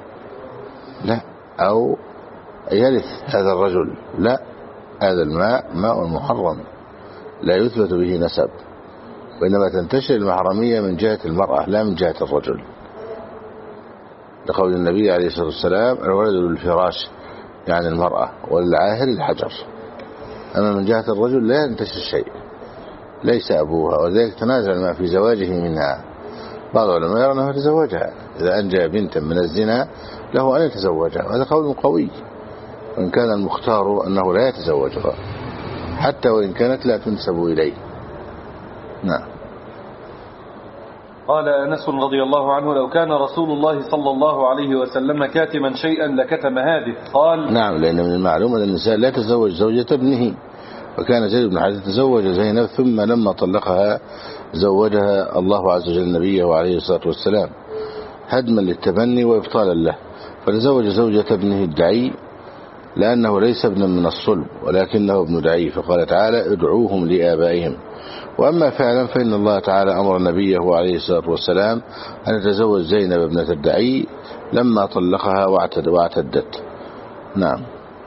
لا، أو يرث هذا الرجل، لا، هذا الماء ماء محرم لا يثبت به نسب، وإنما تنتشر المحرمية من جهة المرأة لا من جهة الرجل. لقول النبي عليه الصلاة والسلام: الولد للفراش يعني المرأة، والعاهر الحجر. أما من جهة الرجل لا ينتشر شيء، ليس أبوها، وذلك تنازع ما في زواجه منها. بعض العلماء يرى أنه يتزوجها إذا أنجى بنتا من الزنا له أن يتزوجها، وهذا قول قوي، وإن كان المختار أنه لا يتزوجها حتى وإن كانت لا تنسب إليه. نعم. قال أنس رضي الله عنه: لو كان رسول الله صلى الله عليه وسلم كاتما شيئا لكتم هذه. قال: نعم، لأن من المعلوم أن الإنسان لا تزوج زوجة ابنه، وكان زيد بن حارثة تزوج زينب، ثم لما طلقها زوجها الله عز وجل نبيه عليه الصلاة والسلام هدما للتبني وإبطالا له، فتزوج زوجة ابنه الدعي لأنه ليس ابنا من الصلب ولكنه ابن دعي، فقال تعالى: ادعوهم لآبائهم. وأما فعلا فإن الله تعالى أمر نبيه عليه الصلاة والسلام أن يتزوج زينب ابنة الدعي لما طلقها واعتدت. نعم.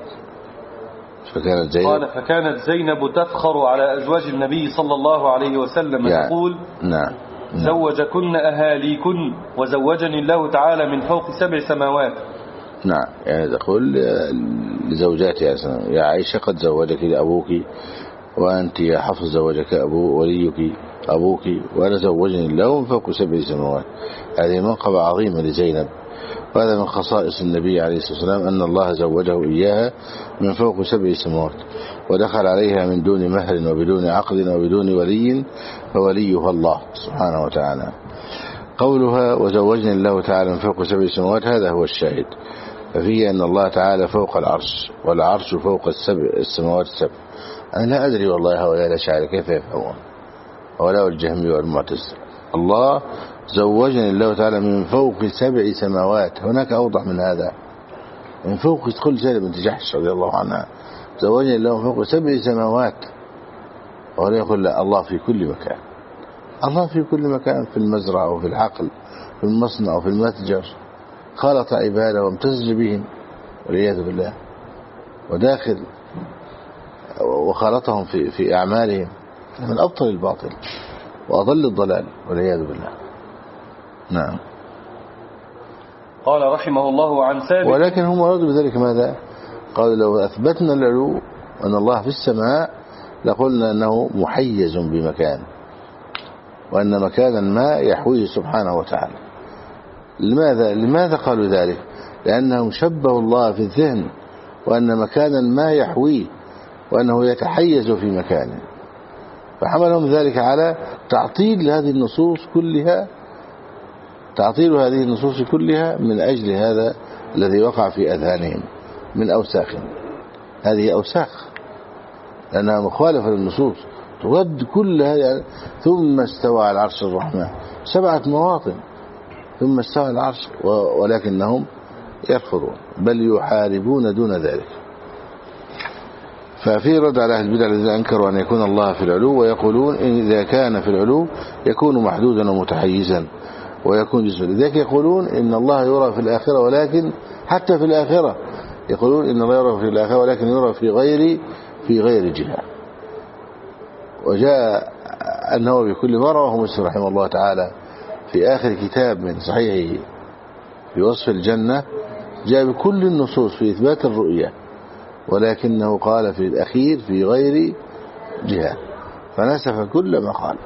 فكانت زينب تفخر على أزواج النبي صلى الله عليه وسلم تقول: نعم. زوجكن أهاليكن وزوجني الله تعالى من فوق 7 سماوات. نعم، يعني تقول لزوجاتها: يا عائشة قد زوجك أبوك، وأنت يا حفص زوجك وليك أبوك، وأنا زوجني الله من فوق 7 سماوات. هذه منقبة عظيمة لزينب، وهذا من خصائص النبي عليه الصلاة والسلام أن الله زوجه إياها من فوق 7 سماوات، ودخل عليها من دون مهر وبدون عقد وبدون ولي، فوليها الله سبحانه وتعالى. قولها وزوجني الله تعالى من فوق 7 سماوات هذا هو الشاهد، ففيه أن الله تعالى فوق العرش، والعرش فوق السماوات ال7. أنا لا أدري والله هؤلاء الأشاعرة كيف يفهمون، هؤلاء الجهمي والمعتزلة. الله زوجني الله تعالى من فوق 7 سماوات، هناك أوضح من هذا؟ من فوق كل زينب بنت جحش رضي الله عنها، زوجني الله من فوق 7 سماوات. ولا يقول لا، الله في كل مكان، الله في كل مكان، في المزرعة وفي الحقل، في المصنع وفي المتجر، خلط عباده وامتزج بهم والعياذ بالله، وداخل وخلطهم في أعمالهم، من أبطل الباطل وأضل الضلال والعياذ بالله. نعم. قال رحمه الله عن ثابت: ولكن هم أرادوا بذلك ماذا؟ قالوا لو أثبتنا العلو أن الله في السماء لقلنا أنه محيز بمكان، وأن مكانا ما يحويه سبحانه وتعالى. لماذا قالوا ذلك؟ لأنهم شبهوا الله في الذهن وأن مكانا ما يحويه، وأنه يتحيز في مكانه، فحملهم ذلك على تعطيل هذه النصوص كلها، تعطيل هذه النصوص كلها من أجل هذا الذي وقع في أذهانهم من أوساخ. هذه أوساخ لأنها مخالفة للنصوص، ترد كل هذه. ثم استوى على العرش الرحمن، 7 مواطن، ثم استوى على العرش، ولكنهم يرفضون بل يحاربون دون ذلك. ففي رد على أهل البدع الذين أنكروا أن يكون الله في العلو، ويقولون إن إذا كان في العلو يكون محدودا ومتحيزا ويكون جسما. لذلك يقولون إن الله يرى في الآخرة، ولكن حتى في الآخرة يقولون إن الله يرى في الآخرة ولكن يرى في غير جهة. وجاء النووي بكل مرة وهو مسلم رحمه الله تعالى في آخر كتاب من صحيحه في وصف الجنة، جاء بكل النصوص في إثبات الرؤية، ولكنه قال في الأخير في غير جهة، فنسف كل ما قال.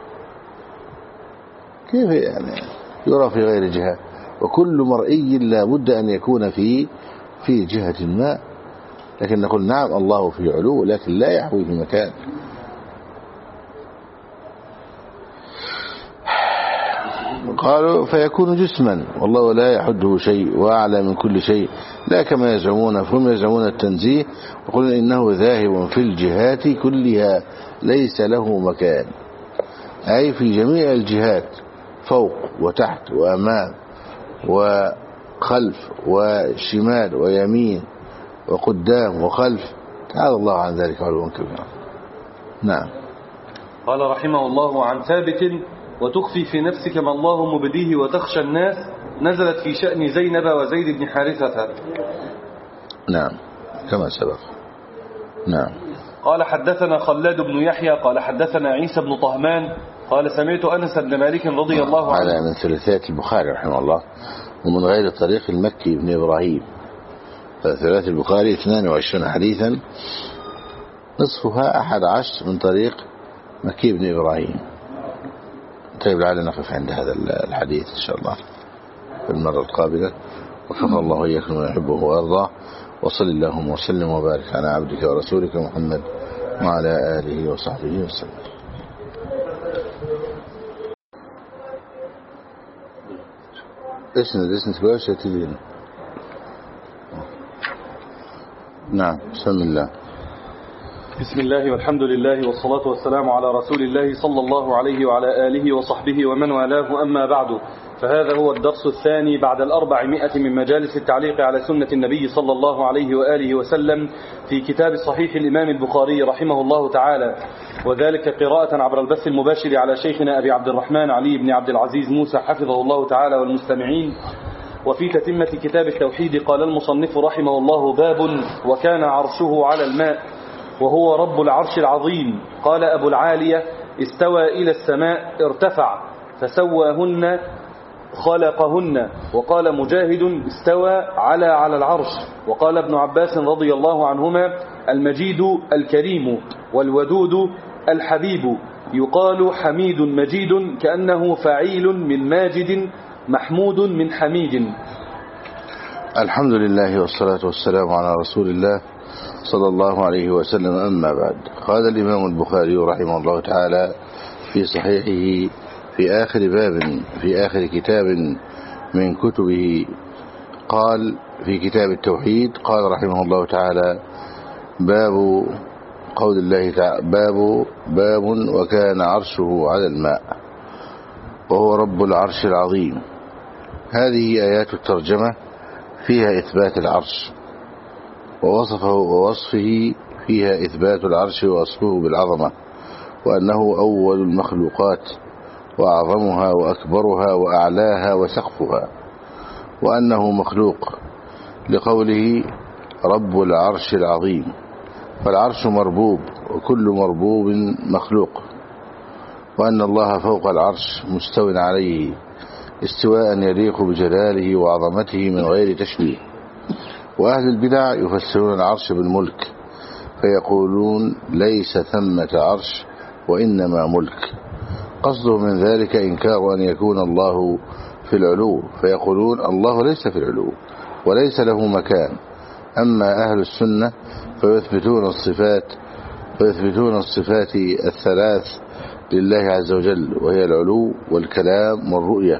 كيف يعني يرى في غير جهة؟ وكل مرئي لا بد أن يكون في جهة ما، لكن نقول نعم الله في علو لكن لا يحوي في مكان. قالوا فيكون جسما والله لا يحده شيء وأعلى من كل شيء، لا كما يزعمون، فهم يزعمون التنزيه ويقولون إنه ذاهب في الجهات كلها ليس له مكان، أي في جميع الجهات، فوق وتحت وأمام وخلف وشمال ويمين وقدام وخلف، تعالى الله عن ذلك علوا كبيرا. نعم. قال رحمه الله عن ثابت: وتخفي في نفسك ما الله مبديه وتخشى الناس، نزلت في شأن زينب وزيد بن حارثة. نعم كما سبق. نعم. قال حدثنا خلاد بن يحيى قال حدثنا عيسى بن طهمان قال سمعت أنس بن مالك رضي الله عنه، على من ثلاثية البخاري رحمه الله، ومن غير الطريق المكي بن إبراهيم. فثلاث البخاري 22 حديثا، نصفها 11 من طريق مكي بن إبراهيم. طيب لعلنا نقف عند هذا الحديث إن شاء الله في المرة القابلة. وفق الله إياكم من يحبه ويرضاه. وصل اللهم وسلم وبارك على عبدك ورسولك محمد وعلى آله وصحبه وسلم. اسند كويس تجينا. نعم بسم الله. بسم الله والحمد لله والصلاة والسلام على رسول الله صلى الله عليه وعلى آله وصحبه ومن والاه، أما بعد، فهذا هو الدرس الثاني بعد 400 من مجالس التعليق على سنة النبي صلى الله عليه وآله وسلم في كتاب صحيح الإمام البخاري رحمه الله تعالى، وذلك قراءة عبر البث المباشر على شيخنا أبي عبد الرحمن علي بن عبد العزيز موسى حفظه الله تعالى والمستمعين. وفي تتمة كتاب التوحيد قال المصنف رحمه الله: باب وكان عرشه على الماء وهو رب العرش العظيم. قال أبو العالية: استوى إلى السماء ارتفع فسواهن خلقهن. وقال مجاهد: استوى على العرش. وقال ابن عباس رضي الله عنهما: المجيد الكريم والودود الحبيب، يقال حميد مجيد كأنه فعيل من ماجد محمود من حميد. الحمد لله والصلاة والسلام على رسول الله صلى الله عليه وسلم. أما بعد، قال الإمام البخاري رحمه الله تعالى في صحيحه في آخر كتاب من كتبه، قال في كتاب التوحيد، قال رحمه الله تعالى: باب قول الله تعالى باب وكان عرشه على الماء وهو رب العرش العظيم. هذه آيات الترجمة فيها إثبات العرش ووصفه فيها إثبات العرش ووصفه بالعظمة، وأنه أول المخلوقات وأعظمها وأكبرها وأعلاها وسقفها، وأنه مخلوق لقوله رب العرش العظيم، فالعرش مربوب وكل مربوب مخلوق، وأن الله فوق العرش مستو عليه استواء يليق بجلاله وعظمته من غير تشبيه. وأهل البدع يفسرون العرش بالملك فيقولون ليس ثمة عرش وإنما ملك. قصده من ذلك إنكار أن يكون الله في العلو، فيقولون الله ليس في العلو وليس له مكان. أما أهل السنة فيثبتون الصفات الثلاث لله عز وجل، وهي العلو والكلام والرؤية.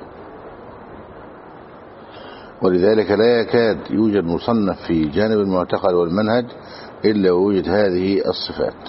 ولذلك لا يكاد يوجد مصنف في جانب المعتقد والمنهج إلا ووجد هذه الصفات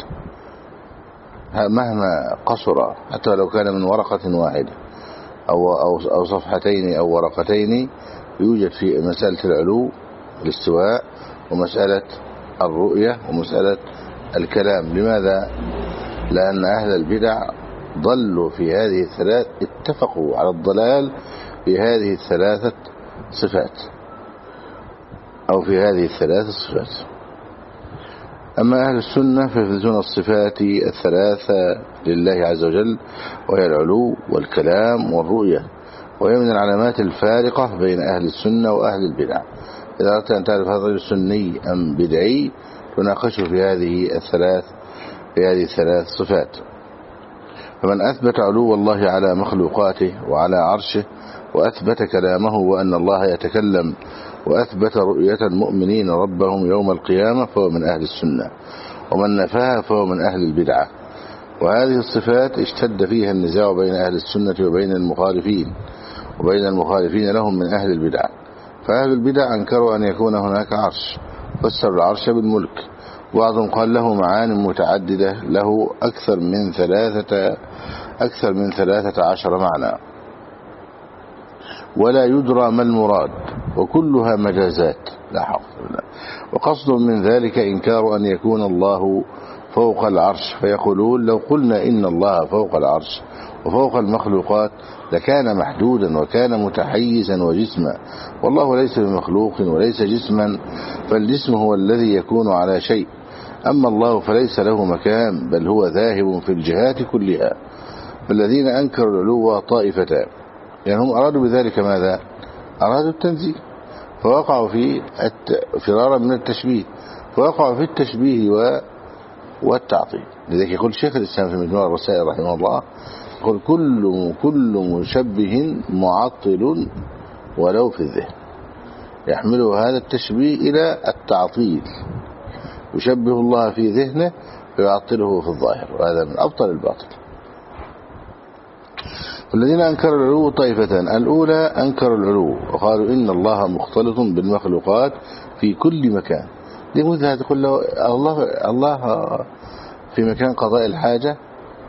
مهما قصر، حتى لو كان من ورقة واحدة أو صفحتين أو ورقتين، يوجد في مسألة العلو الاستواء، ومسألة الرؤية، ومسألة الكلام. لماذا؟ لأن أهل البدع ضلوا في هذه الثلاث، اتفقوا على الضلال في هذه الثلاثة صفات أو في هذه الثلاث صفات. أما أهل السنة فيثبتون الصفات الثلاثة لله عز وجل، وهي العلو والكلام والرؤية، وهي من العلامات الفارقة بين أهل السنة وأهل البدع. إذا أردت أن تعرف هذا السني أم بدعي تناقشه في هذه الثلاث صفات. فمن أثبت علو الله على مخلوقاته وعلى عرشه، وأثبت كلامه وأن الله يتكلم، وأثبت رؤية المؤمنين ربهم يوم القيامة، فهو من أهل السنة. ومن نفاها فهو من أهل البدعة. وهذه الصفات اشتد فيها النزاع بين أهل السنة وبين المخالفين لهم من أهل البدع. فأهل البدع أنكروا أن يكون هناك عرش، فسروا العرش بالملك. بعضهم قال له معان متعددة، له أكثر من 13 معنى، ولا يدرى ما المراد، وكلها مجازات لا حول ولا قوة. وقصد من ذلك إنكار أن يكون الله فوق العرش، فيقولون لو قلنا إن الله فوق العرش وفوق المخلوقات لكان محدودا وكان متحيزا وجسما، والله ليس بمخلوق وليس جسما، فالجسم هو الذي يكون على شيء، أما الله فليس له مكان، بل هو ذاهب في الجهات كلها. فالذين أنكروا العلو طائفتان، يعني هم أرادوا بذلك ماذا؟ أرادوا التنزيه، فوقعوا في فرارا من التشبيه، فوقعوا في التشبيه والتعطيل. لذلك يقول شيخ الإسلام في مجموع الرسائل رحمه الله، يقول كل مشبه معطل ولو في الذهن، يحمله هذا التشبيه إلى التعطيل، يشبه الله في ذهنه ويعطله في الظاهر، وهذا من أبطل الباطل. الذين أنكروا العلو طائفتان: الأولى أنكروا العلو وقالوا إن الله مختلط بالمخلوقات في كل مكان. لماذا تقول له الله في مكان قضاء الحاجة؟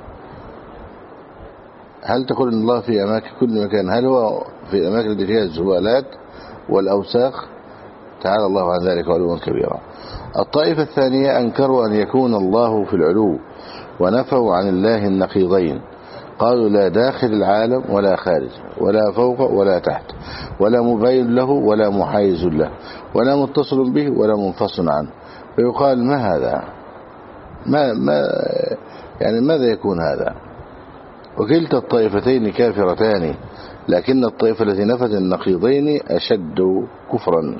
هل تقول إن الله في أماكن كل مكان؟ هل هو في الأماكن التي فيها الزبالات والأوساخ؟ تعالى الله عن ذلك علوا كبيرا. الطائفة الثانية أنكروا أن يكون الله في العلو ونفوا عن الله النقيضين، قالوا لا داخل العالم ولا خارج، ولا فوق ولا تحت، ولا مبين له ولا محايز له، ولا متصل به ولا منفصل عنه. فيقال ما هذا؟ يعني ماذا يكون هذا؟ وكلتا الطائفتين كافرتان، لكن الطائفة التي نفت النقيضين أشد كفرا.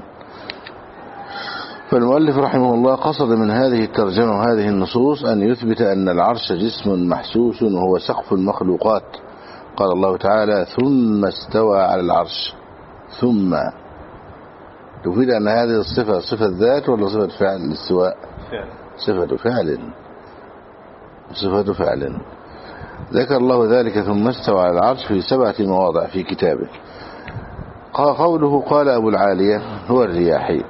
فالمؤلف رحمه الله قصد من هذه الترجمة وهذه النصوص أن يثبت أن العرش جسم محسوس وهو سقف المخلوقات. قال الله تعالى ثم استوى على العرش. ثم تفيد أن هذه الصفة صفة ذات ولا صفة فعل؟ الاستواء صفة فعل، صفة فعل. ذكر الله ذلك ثم استوى على العرش في 7 مواضع في كتابه. قوله قال أبو العالية هو الرياحي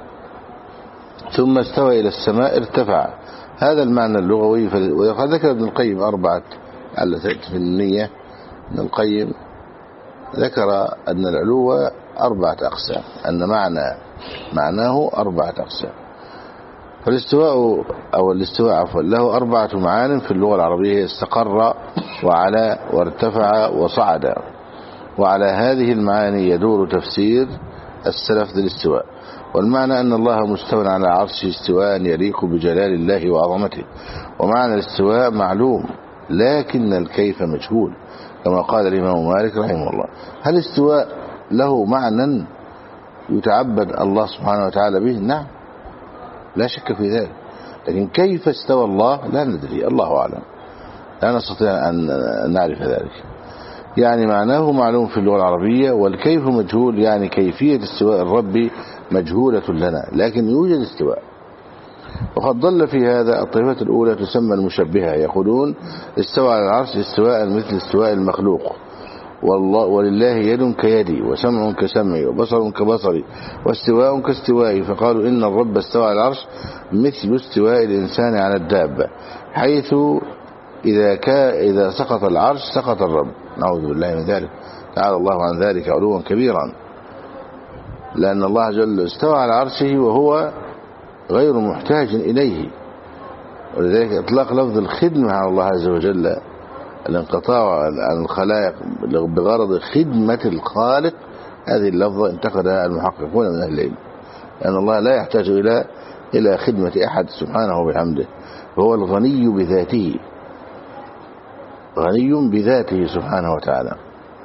ثم استوى إلى السماء ارتفع، هذا المعنى اللغوي. وقد ذكر ابن القيم 4 على في النية. ابن القيم ذكر أن العلو 4 أقسام، أن معناه 4 أقسام. فالاستواء أو الاستواء عفوا له 4 معان في اللغة العربية: استقر وعلى وارتفع وصعد. وعلى هذه المعاني يدور تفسير السلف للاستواء. والمعنى أن الله مستوى على عرشه استواء يليق بجلال الله وعظمته. ومعنى الاستواء معلوم لكن الكيف مجهول، كما قال الإمام مالك رحمه الله. هل الاستواء له معنى يتعبد الله سبحانه وتعالى به؟ نعم لا شك في ذلك، لكن كيف استوى الله لا ندري، الله أعلم، لا نستطيع أن نعرف ذلك. يعني معناه معلوم في اللغة العربية، والكيف مجهول، يعني كيفية استواء الرب مجهولة لنا، لكن يوجد استواء. وقد ضل في هذا الطائفة الأولى تسمى المشبهة، يقولون استوى على العرش استواء مثل استواء المخلوق، ولله يد كيدي وسمع كسمعي وبصر كبصري واستواء كاستوائي، فقالوا إن الرب استوى على العرش مثل استواء الإنسان على الدابة، حيث إذا سقط العرش سقط الرب. نعوذ بالله من ذلك، تعالى الله عن ذلك علوا كبيرا. لأن الله جل استوى على عرشه وهو غير محتاج إليه، ولذلك إطلاق لفظ الخدمة على الله عز وجل، الانقطاع عن الخلائق بغرض خدمة الخالق، هذه اللفظة انتقدها المحققون من أهل العلم، لأن الله لا يحتاج إلى خدمة أحد سبحانه وبحمده، وهو الغني بذاته، غني بذاته سبحانه وتعالى.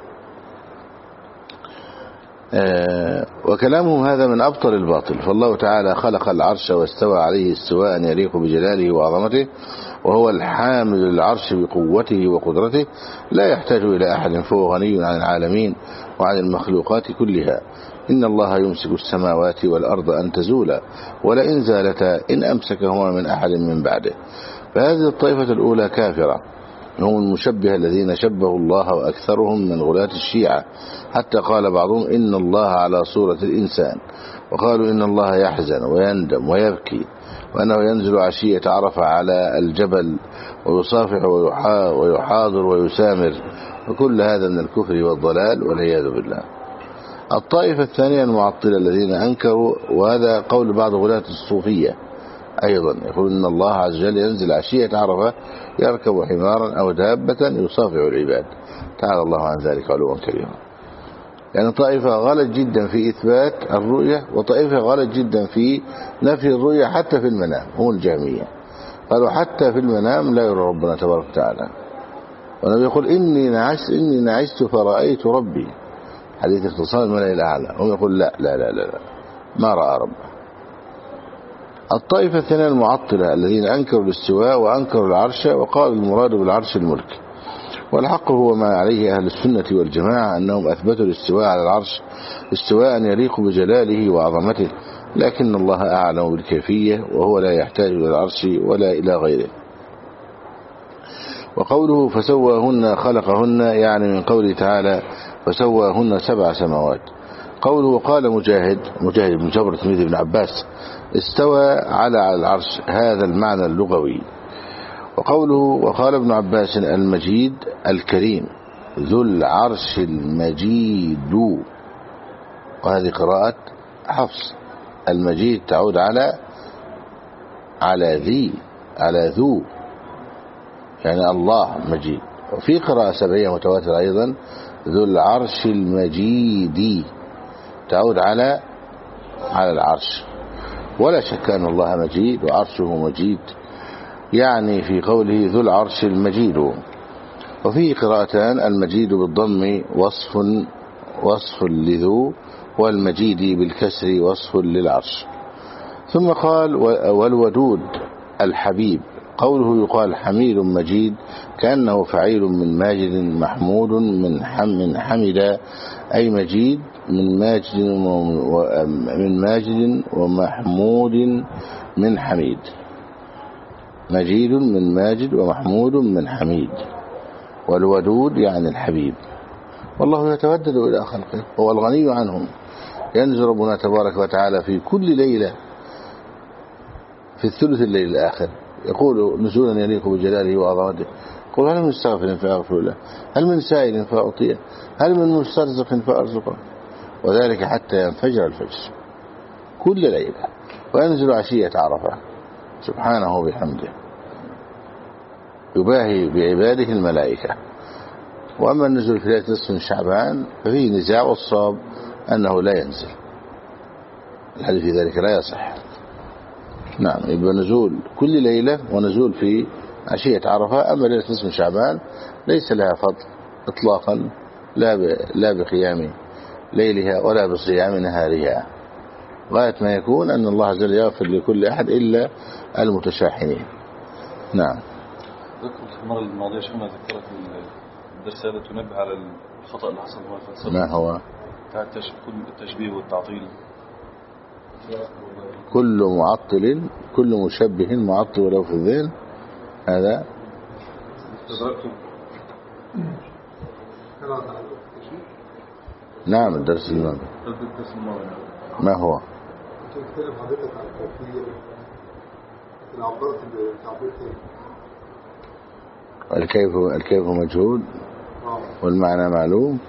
وكلامهم هذا من أبطل الباطل. فالله تعالى خلق العرش واستوى عليه استواء يليق بجلاله وعظمته، وهو الحامل للعرش بقوته وقدرته، لا يحتاج إلى أحد، فهو غني عن العالمين وعن المخلوقات كلها. إن الله يمسك السماوات والأرض أن تزولا ولئن زالتا إن أمسكهما من أحد من بعده. فهذه الطائفة الأولى كافرة، هم المشبهة الذين شبهوا الله، وأكثرهم من غلاة الشيعة، حتى قال بعضهم إن الله على صورة الإنسان، وقالوا إن الله يحزن ويندم ويبكي، وأنه ينزل عشية عرفة على الجبل ويصافح ويحاضر ويسامر، وكل هذا من الكفر والضلال والعياذ بالله. الطائفة الثانية المعطلة الذين أنكروا، وهذا قول بعض غلاة الصوفية أيضا، يقول إن الله عز وجل ينزل عشية عرفة يركب حمارا أو دابة يصافح العباد، تعالى الله عن ذلك علوا كبيرا. يعني طائفة غلط جدا في إثبات الرؤية، وطائفة غلط جدا في نفي الرؤية حتى في المنام، هم الجهمية، قالوا حتى في المنام لا يرى ربنا تبارك وتعالى. والنبي يقول إني نعست فرأيت ربي، حديث اختصام الملأ الأعلى، هم يقول لا لا لا لا ما رأى ربه. الطائفة الثانية المعطلة الذين أنكروا الاستواء وأنكروا العرش وقالوا المراد بالعرش الملك، والحق هو ما عليه أهل السنة والجماعة أنهم أثبتوا الاستواء على العرش استواء يليق بجلاله وعظمته، لكن الله أعلم بالكيفية وهو لا يحتاج إلى العرش ولا إلى غيره. وقوله فسواهن خلقهن يعني من قوله تعالى فسواهن 7 سماوات. قوله قال مجاهد بن جبر تلميذ ابن عباس استوى على العرش، هذا المعنى اللغوي. وقوله وقال ابن عباس المجيد الكريم ذو العرش المجيد، وهذه قراءة حفص. المجيد تعود على ذو، يعني الله مجيد. وفي قراءة سبعية متواترة أيضا ذو العرش المجيد تعود على العرش. ولا شك أن الله مجيد وعرشه مجيد، يعني في قوله ذو العرش المجيد. وفيه قراءتان المجيد بالضم وصف لذو، والمجيد بالكسر وصف للعرش. ثم قال والودود الحبيب. قوله يقال حميد مجيد كأنه فعيل من ماجد محمود من حمد، أي مجيد من ماجد ومحمود من حميد. مجيد من ماجد ومحمود من حميد. والودود يعني الحبيب. والله يتودد إلى خلقه، هو الغني عنهم. ينزل ربنا تبارك وتعالى في كل ليلة في الثلث الليل الآخر، يقول نزولا يليق بجلاله وعظمته. يقول هل من مستغفر فأغفر له، هل من سائل فأعطيه، هل من مسترزق فأرزقه، وذلك حتى ينفجر الفجر كل ليلة. وينزل عشية عرفة سبحانه بحمده يباهي بعباده الملائكة. وأما النزول في ليلة نصف من شعبان ففيه نزاع، والصواب أنه لا ينزل، الحديث في ذلك لا يصح. نعم، يبقى نزول كل ليلة ونزول في عشية عرفة. أما ليلة نصف من شعبان ليس لها فضل إطلاقا، لا بقيام ليلها ولا بصيام نهارها، غاية ما يكون أن الله عز وجل يغفر لكل أحد إلا المتشاحنين. نعم. ذكرت المرة الماضية شفنا ذكرت الدرس هذا تنبه على الخطأ اللي حصل هو الفلسفة. ما هو؟ التشبيه والتعطيل. كل معطل كل مشبه معطل ولو في الذهن. هذا نعم الدرس الماضي. ما هو؟ الكيف مجهول والمعنى معلوم.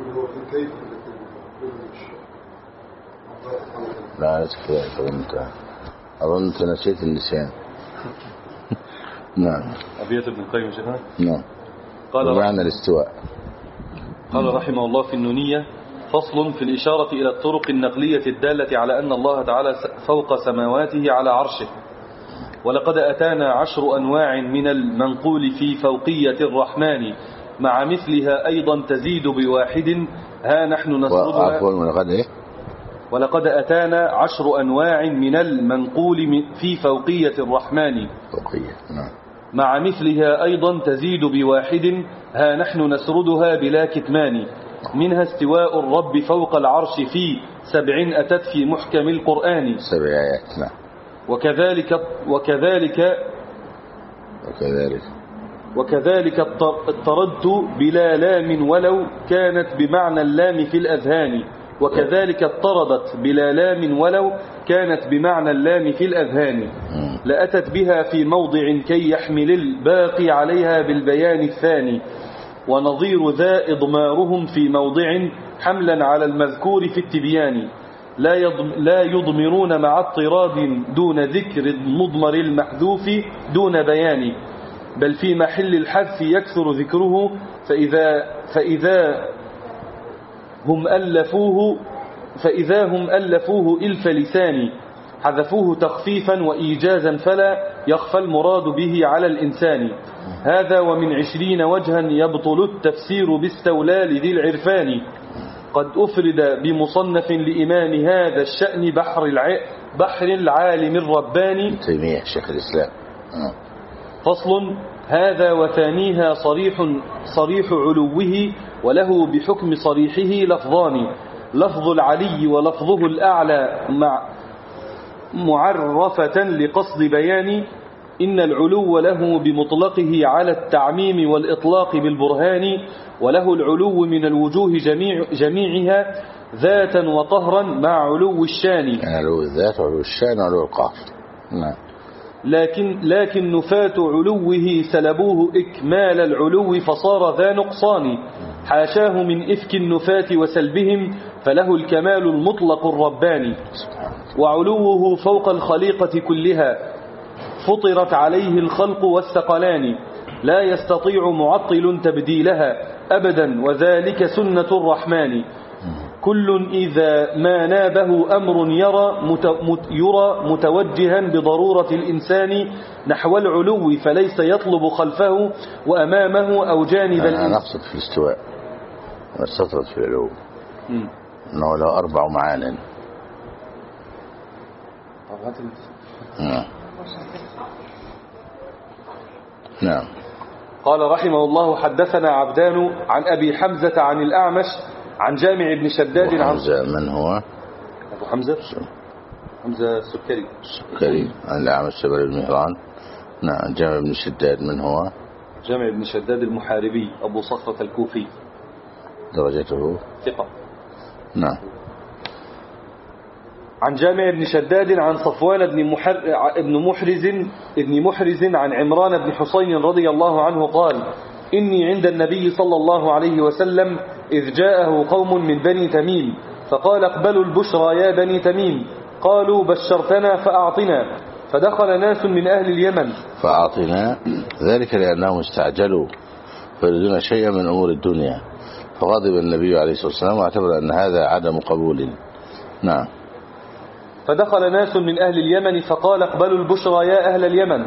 لا أظن أنت نسيت اللسان. نعم. أبيات ابن القيم شيخنا. نعم. قال معنى الاستواء. قال رحمه الله في النونية فصل في الإشارة إلى الطرق النقلية الدالة على أن الله تعالى فوق سماواته على عرشه. ولقد أتانا 10 أنواع من المنقول في فوقية الرحمن مع مثلها أيضا تزيد بواحد ها نحن نسردها. ولقد أتانا 10 أنواع من المنقول في فوقية الرحمن مع مثلها أيضا تزيد بواحد ها نحن نسردها بلا كتمان. منها استواء الرب فوق العرش في 7 أتت في محكم القرآن 7 آيات. نعم. وكذلك اضطردت بلا لام ولو كانت بمعنى اللام في الأذهان. وكذلك اضطردت بلا لام ولو كانت بمعنى اللام في الأذهان لأتت بها في موضع كي يحمل الباقي عليها بالبيان الثاني. ونظير ذا إضمارهم في موضع حملا على المذكور في التبيان. لا يضمرون مع اضطراد دون ذكر المضمر المحذوف دون بيان. بل في محل الحذف يكثر ذكره فإذا هم ألفوه إلف لسان حذفوه تخفيفا وإيجازا فلا يخفى المراد به على الإنسان. هذا ومن 20 وجها يبطل التفسير باستولال ذي العرفان. قد أفرد بمصنف لإمام هذا الشأن بحر العالم الرباني. تيمية شيخ الإسلام. فصل. هذا وثانيها صريح علوه، وله بحكم صريحه لفظان: لفظ العلي ولفظه الأعلى معرفة لقصد بيان. إن العلو له بمطلقه على التعميم والإطلاق بالبرهان، وله العلو من الوجوه جميعها ذاتا وقهرا مع علو الشان. يعني علو الذات وعلو الشان وعلو القهر. نعم. لكن نفاة علوه سلبوه إكمال العلو فصار ذا نقصان. حاشاه من إفك النفاة وسلبهم، فله الكمال المطلق الرباني. وعلوه فوق الخليقة كلها، فطرت عليه الخلق والثقلان. لا يستطيع معطل تبديلها أبدا، وذلك سنة الرحمن. كل إذا ما نابه أمر يرى متوجها بضرورة الإنسان نحو العلو، فليس يطلب خلفه وأمامه أو جانب أنا نقصد في الاستواء، نستطرد في العلو أنه له 4 معان. نعم. قال رحمه الله: حدثنا عبدان عن أبي حمزة عن الأعمش عن جامع بن شداد. عن حمزة من هو؟ أبو حمزة السكري. عن الأعمش بن مهران. نعم. جامع بن شداد من هو؟ جامع بن شداد المحاربي أبو صخرة الكوفي. درجته ثقة. نعم. عن جامع بن شداد عن صفوان ابن محرز عن عمران بن حسين رضي الله عنه قال: إني عند النبي صلى الله عليه وسلم إذ جاءه قوم من بني تميم، فقال: اقبلوا البشرى يا بني تميم. قالوا: بشرتنا فأعطنا. فدخل ناس من أهل اليمن. فأعطنا ذلك لأنهم استعجلوا فيريدون شيئا من أمور الدنيا، فغضب النبي عليه الصلاة والسلام واعتبر أن هذا عدم قبول. نعم. فدخل ناس من أهل اليمن فقال: اقبلوا البشرى يا أهل اليمن،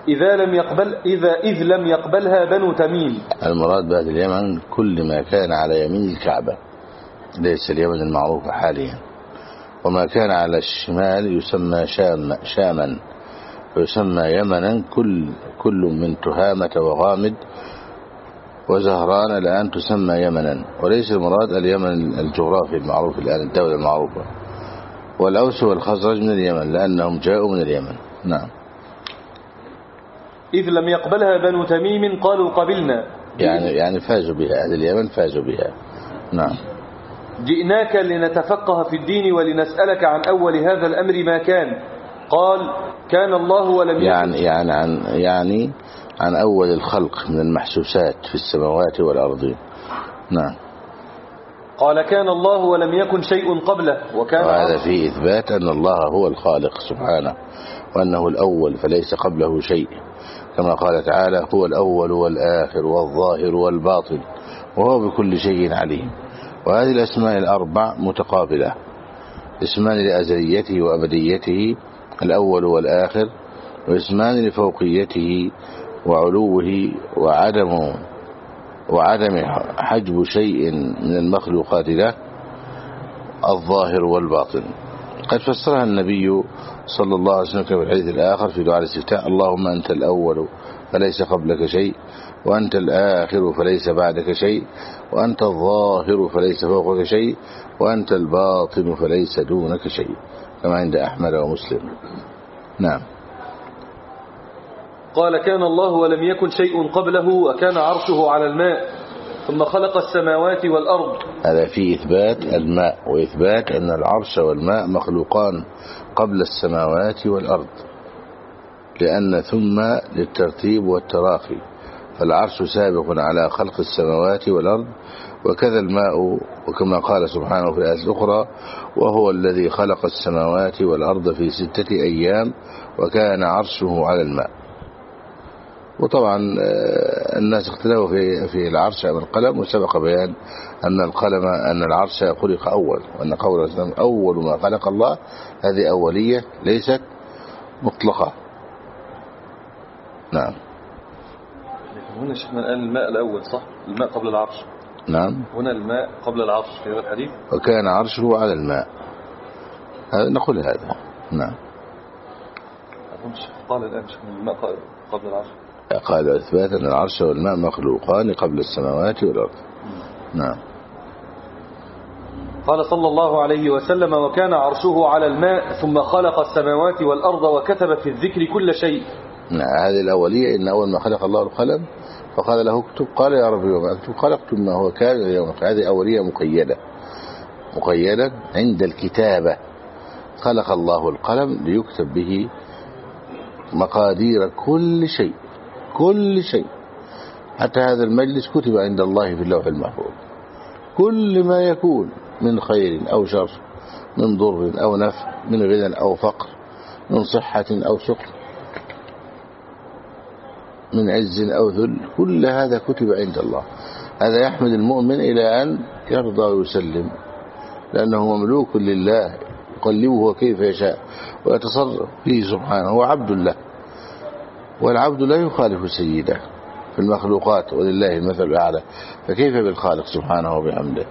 إذ لم يقبلها بنو تميم. المراد بأهل اليمن كل ما كان على يمين الكعبة، ليس اليمن المعروفة حاليا، وما كان على الشمال يسمى شاما، ويسمى يمنا كل من تهامة وغامد وزهران الآن تسمى يمنا، وليس المراد اليمن الجغرافي المعروف الآن، الدولة المعروفة. والأوس والخزرج من اليمن لأنهم جاءوا من اليمن. نعم. إذ لم يقبلها بنو تميم قالوا: قبلنا. يعني فازوا بها، أهل اليمن فازوا بها. نعم. جئناك لنتفقه في الدين ولنسألك عن أول هذا الأمر ما كان. قال: كان الله ولم يكن. يعني عن أول الخلق من المحسوسات في السماوات والأرضين. نعم. قال: كان الله ولم يكن شيء قبله. وهذا فيه إثبات أن الله هو الخالق سبحانه، وأنه الأول فليس قبله شيء، كما قال تعالى: هو الأول والآخر والظاهر والباطن وهو بكل شيء عليم. وهذه الأسماء الأربع متقابلة، اسمان لأزليته وأبديته الأول والآخر، واسمان لفوقيته وعلوه وعدم حجب شيء من المخلوقات له الظاهر والباطن. قد فسرها النبي صلى الله عليه وسلم في الحديث الآخر في دعاء الاستفتاء: اللهم أنت الأول فليس قبلك شيء، وأنت الآخر فليس بعدك شيء، وأنت الظاهر فليس فوقك شيء، وأنت الباطن فليس دونك شيء، كما عند أحمد ومسلم. نعم. قال: كان الله ولم يكن شيء قبله، وكان عرشه على الماء، ثم خلق السماوات والأرض. هذا فيه إثبات الماء، وإثبات أن العرش والماء مخلوقان قبل السماوات والأرض، لأن ثم للترتيب والتراخي، فالعرش سابق على خلق السماوات والأرض، وكذا الماء، وكما قال سبحانه في الآية الأخرى: وهو الذي خلق السماوات والأرض في 6 أيام وكان عرشه على الماء. وطبعا الناس اختلفوا في العرش أم القلم، وسبق بيان أن العرش خلق أول، وأن قول أول ما خلق الله هذه أولية ليست مطلقة. نعم. هنا شفنا الآن الماء الأول، صح؟ الماء قبل العرش. نعم. هنا الماء قبل العرش في هذا الحديث. وكان عرشه على الماء، هذا نقول هذا. نعم. قال الآن الماء قبل العرش، قال إثبات أن العرش والماء مخلوقان قبل السماوات والأرض. نعم. قال صلى الله عليه وسلم: وكان عرشه على الماء ثم خلق السماوات والأرض وكتب في الذكر كل شيء. نعم. هذه الأولية، إن أول ما خلق الله القلم فقال له اكتب، قال يا رب وما أكتب؟ قال اكتب ما هو كان اليوم. هذه أولية مقيدة عند الكتابة. خلق الله القلم ليكتب به مقادير كل شيء، حتى هذا المجلس كتب عند الله في اللوح المحفوظ، كل ما يكون من خير أو شر، من ضر أو نفع، من غنى أو فقر، من صحة أو سقم، من عز أو ذل، كل هذا كتب عند الله. هذا يحمد المؤمن إلى أن يرضى ويسلم، لأنه مملوك لله يقلبه كيف يشاء ويتصرف فيه سبحانه، هو عبد الله، والعبد لا يخالف سيده في المخلوقات، ولله المثل الأعلى، فكيف بالخالق سبحانه وبحمده؟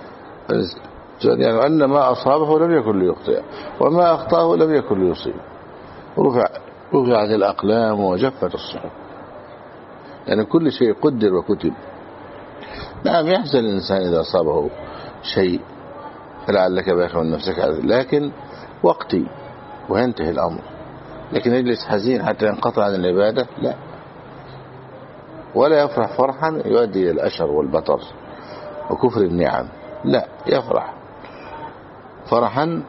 يعني أن ما أصابه لم يكن ليخطئ، وما أخطأه لم يكن ليصيب. رفعت الأقلام وجفت الصحف، يعني كل شيء قدر وكتب. نعم، يحزن الإنسان إذا أصابه شيء فلعلك باخع نفسك، لكن وقتي وينتهي الأمر. لكن يجلس حزين حتى ينقطع عن العبادة، لا. ولا يفرح فرحا يؤدي إلى الأشر والبطر وكفر النعم، لا، يفرح فرحا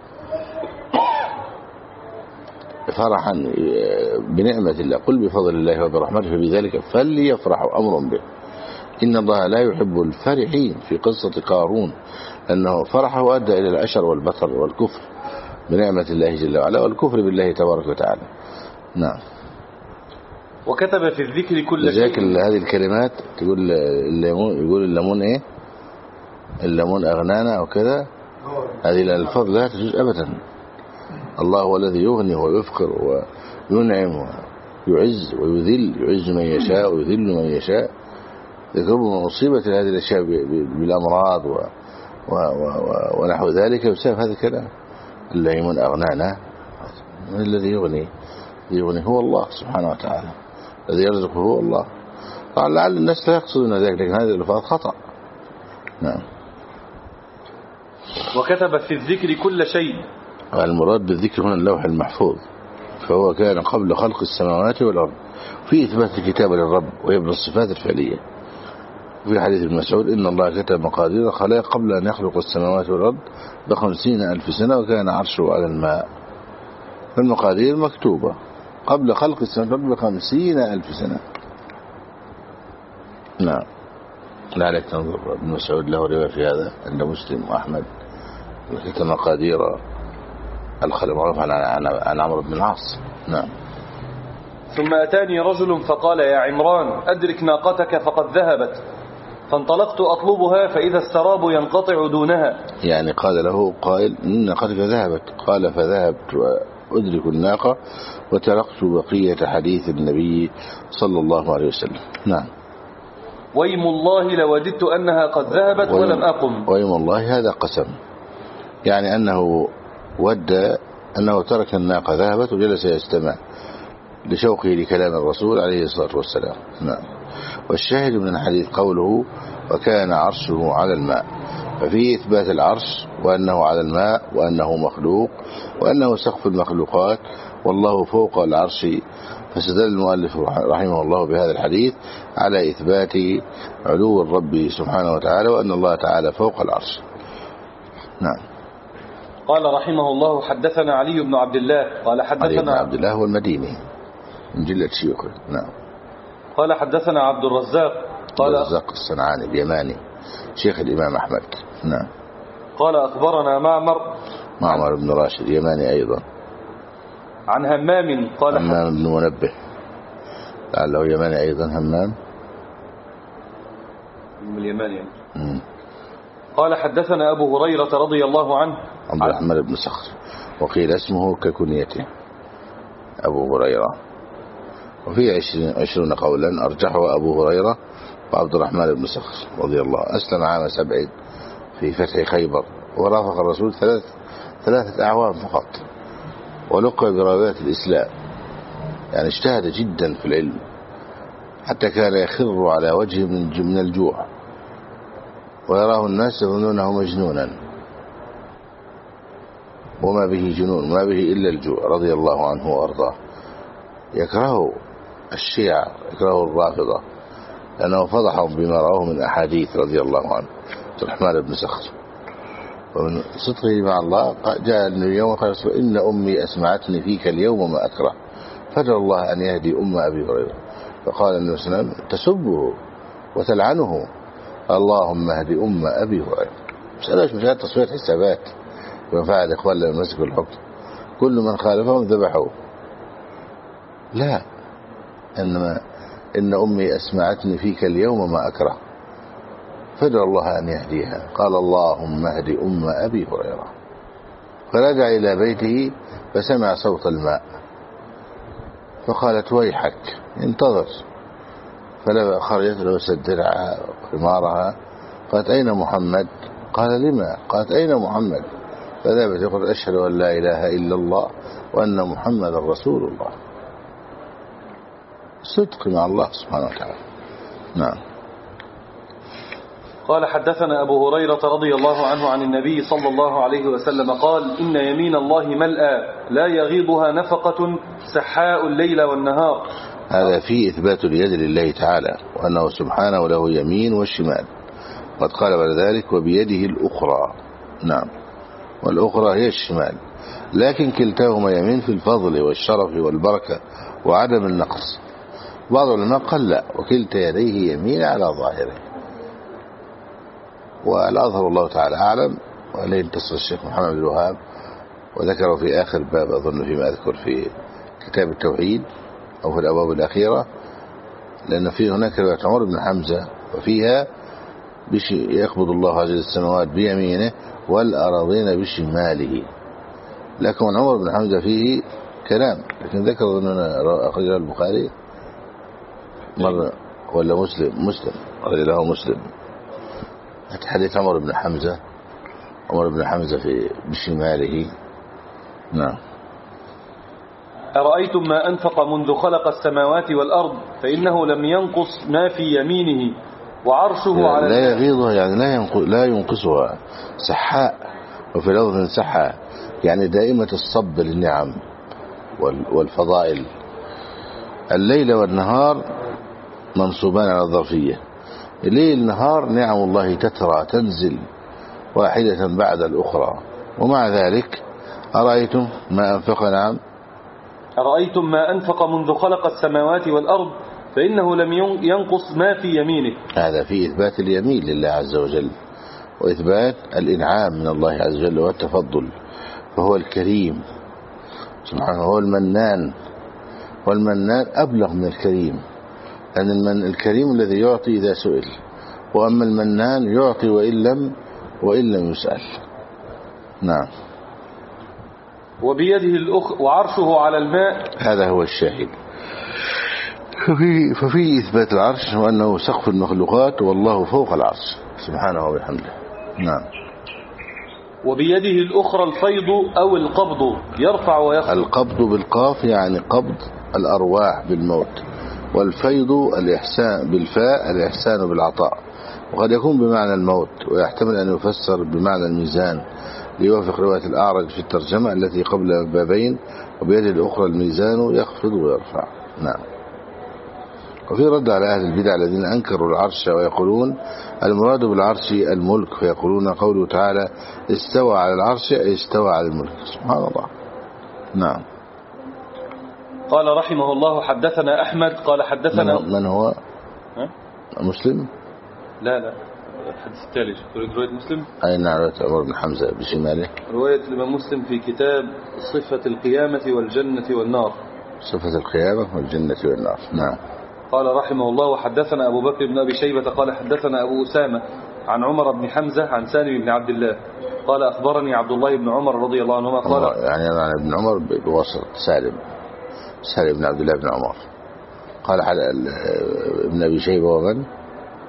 بنعمة الله. قل بفضل الله وبرحمته فبذلك فليفرحوا، أمر به. إن الله لا يحب الفرحين في قصة قارون، أنه فرحه أدى إلى الأشر والبطر والكفر بنعمة الله جل وعلا والكفر بالله تبارك وتعالى. نعم. وكتب في الذكر كل شيء. لذلك هذه الكلمات تقول يقول الليمون إيه؟ الليمون أغنانا أو كذا، هذه الألفاظ لا تجوز أبدا. الله هو الذي يغني ويفقر وينعم ويعز ويذل، يعز من يشاء ويذل من يشاء. ذكر مصيبة هذه الأشياء بالأمراض ونحو ذلك بسبب هذا الكلام. الليمون أغنانا، من الذي يغني هو الله سبحانه وتعالى، الذي يرزقه هو الله. طبعا لعل الناس لا يقصدون ذلك، لكن هذه الألفاظ خطأ. نعم. وكتب في الذكر كل شيء. المراد بالذكر هنا اللوح المحفوظ، فهو كان قبل خلق السماوات والأرض، في إثبات الكتابة للرب وهي من الصفات الفعلية. في حديث ابن مسعود: إن الله كتب مقادير الخلائق قبل أن يخلق السماوات والأرض ب50,000 سنة وكان عرشه على الماء. فالمقادير مكتوبة قبل خلق السماوات والأرض ب50,000 سنة. نعم. لعلك تنظر، ابن مسعود له رواية في هذا عند مسلم وأحمد، كتب مقادير الخلق، معروف عن عمرو بن العاص. نعم. ثم أتاني رجل فقال: يا عمران، أدرك ناقتك فقد ذهبت. فانطلقت أطلبها فإذا السراب ينقطع دونها. يعني قال له قائل: إن ناقتك ذهبت. قال: فذهبت وأدرك الناقة وتركت بقية حديث النبي صلى الله عليه وسلم. نعم. ويم الله لوددت أنها قد ذهبت ولم أقم. ويم الله هذا قسم، يعني أنه ود أنه ترك الناقة ذهبت وجلس يستمع لشوقه لكلام الرسول عليه الصلاة والسلام. نعم. والشاهد من الحديث قوله: وكان عرشه على الماء، ففيه إثبات العرش وأنه على الماء وأنه مخلوق وأنه سقف المخلوقات والله فوق العرش. فاستدل المؤلف رحمه الله بهذا الحديث على إثبات علو الرب سبحانه وتعالى وأن الله تعالى فوق العرش. نعم. قال رحمه الله: حدثنا علي بن عبد الله قال حدثنا علي بن عبد الله هو المديني من جلة شيوخه. نعم. قال حدثنا عبد الرزاق قال الرزاق الصنعاني اليماني شيخ الإمام أحمد. نعم. قال أخبرنا معمر بن راشد يماني أيضا، عن همام قال همام بن منبه لعله يماني أيضا. همام من اليماني. قال حدثنا أبو هريرة رضي الله عنه عبد الرحمن بن صخر، وقيل اسمه ككنيته أبو هريرة، وفي 20 قولا أرجحه أبو هريرة وعبد الرحمن بن صخر رضي الله أسلم عام 7 في فتح خيبر، ورافق الرسول 3 أعوام فقط، ولقب برايات الإسلام، يعني اجتهد جدا في العلم حتى كان يخر على وجهه من الجوع، ويراه الناس يظنونه مجنونا، وما به جنون، ما به إلا الجوع، رضي الله عنه وأرضاه. يكره الشيعة، يكره الرافضة، لأنه فضحهم بما رأوه من أحاديث، رضي الله عنه عبد الرحمن بن صخر. ومن صدقه مع الله جاء النبي يوم قال: إن أمي أسمعتني فيك اليوم ما أكره، فادعو الله أن يهدي أم أبي هريرة. فقال النبي صلى الله عليه وسلم: تسبه وتلعنه، اللهم اهد أم أبي هريرة. مسألة تصفية حسابات كما فعل الإخوان لما مسكوا الحكم، كل من خالفهم ذبحوه. لا، إنما إن أمي أسمعتني فيك اليوم ما أكره، فادعو الله أن يهديها. قال: اللهم اهد أم أبي هريرة. فرجع إلى بيته فسمع صوت الماء، فقالت: ويحك، انتظر. فلما خرجت لبست درعها وخمارها، قالت: أين محمد؟ قال: لما؟ قالت: أين محمد؟ فذهبت يقول: أشهد أن لا إله إلا الله وأن محمد رسول الله. صدق مع الله سبحانه وتعالى. نعم. قال: حدثنا أبو هريرة رضي الله عنه عن النبي صلى الله عليه وسلم قال: إن يمين الله ملأى لا يغيضها نفقة سحاء الليل والنهار. هذا فيه إثبات اليد لله تعالى، وأنه سبحانه له يمين والشمال. قد قال بعد ذلك: وبيده الأخرى. نعم، والأخرى هي الشمال، لكن كلتاهما يمين في الفضل والشرف والبركة وعدم النقص. بعض العلماء قال: لا، وكلتا يديه يمين على ظاهره. والأظهر الله تعالى أعلم، وإليه انتصر الشيخ محمد بن الوهاب، وذكره في آخر باب أظن فيما أذكر في كتاب التوحيد أو في الأبواب الأخيرة، لأن فيه هناك رواية عمر بن حمزة وفيها يقبض الله عز وجل السماوات بيمينه والأراضين بشماله، لكن عمر بن حمزة فيه كلام، لكن ذكر أننا أخرجه البخاري مرة ولا مسلم له مسلم. حديث عمر بن حمزة في بشماله. نعم. أرأيتم ما أنفق منذ خلق السماوات والأرض فإنه لم ينقص ما في يمينه وعرشه على لا يغيضها، يعني لا ينقصها. سحاء، وفي لفظ سحاء يعني دائمة الصب للنعم والفضائل. الليل والنهار منصوبان على الظرفية. الليل نهار نعم الله تترى تنزل واحدة بعد الأخرى، ومع ذلك أرأيتم ما أنفق. نعم. أرأيتم ما أنفق منذ خلق السماوات والأرض فإنه لم ينقص ما في يمينه. هذا في إثبات اليمين لله عز وجل، وإثبات الإنعام من الله عز وجل والتفضل، فهو الكريم سبحانه، هو المنان، والمنان أبلغ من الكريم، لأن الكريم الذي يعطي إذا سئل، وأما المنان يعطي وإن لم يسأل. نعم. وبيده وعرشه على الماء. هذا هو الشاهد. ففي إثبات العرش، وأنه سقف المخلوقات، والله فوق العرش سبحانه وبحمده. نعم. وبيده الأخرى الفيض أو القبض، يرفع ويخفض. القبض بالقاف يعني قبض الأرواح بالموت، والفيض الإحسان بالفاء الإحسان بالعطاء، وقد يكون بمعنى الموت، ويحتمل أن يفسر بمعنى الميزان، ليوافق رواية الأعرج في الترجمة التي قبل بابين: وبيده الأخرى الميزان يخفض ويرفع. نعم. وفي رد على أهل البدع الذين أنكروا العرش ويقولون المراد بالعرش الملك، فيقولون قوله تعالى استوى على العرش أي استوى على الملك. سبحان الله. نعم. قال رحمه الله: حدثنا أحمد قال حدثنا من هو؟ مسلم؟ لا الحديث التالي رواية مسلم. أي نعم، رواية عمر بن حمزة بشماله. رواية الإمام مسلم في كتاب صفة القيامة والجنة والنار. صفة القيامة والجنة والنار. نعم. قال رحمه الله: وحدثنا أبو بكر بن أبي شيبة قال حدثنا أبو أسامة عن عمر بن حمزة عن سالم بن عبد الله قال أخبرني عبد الله بن عمر رضي الله عنهما قال، يعني ابن عمر بواسطة سالم بن عبد الله بن عمر. قال ابن أبي شيبة ومن؟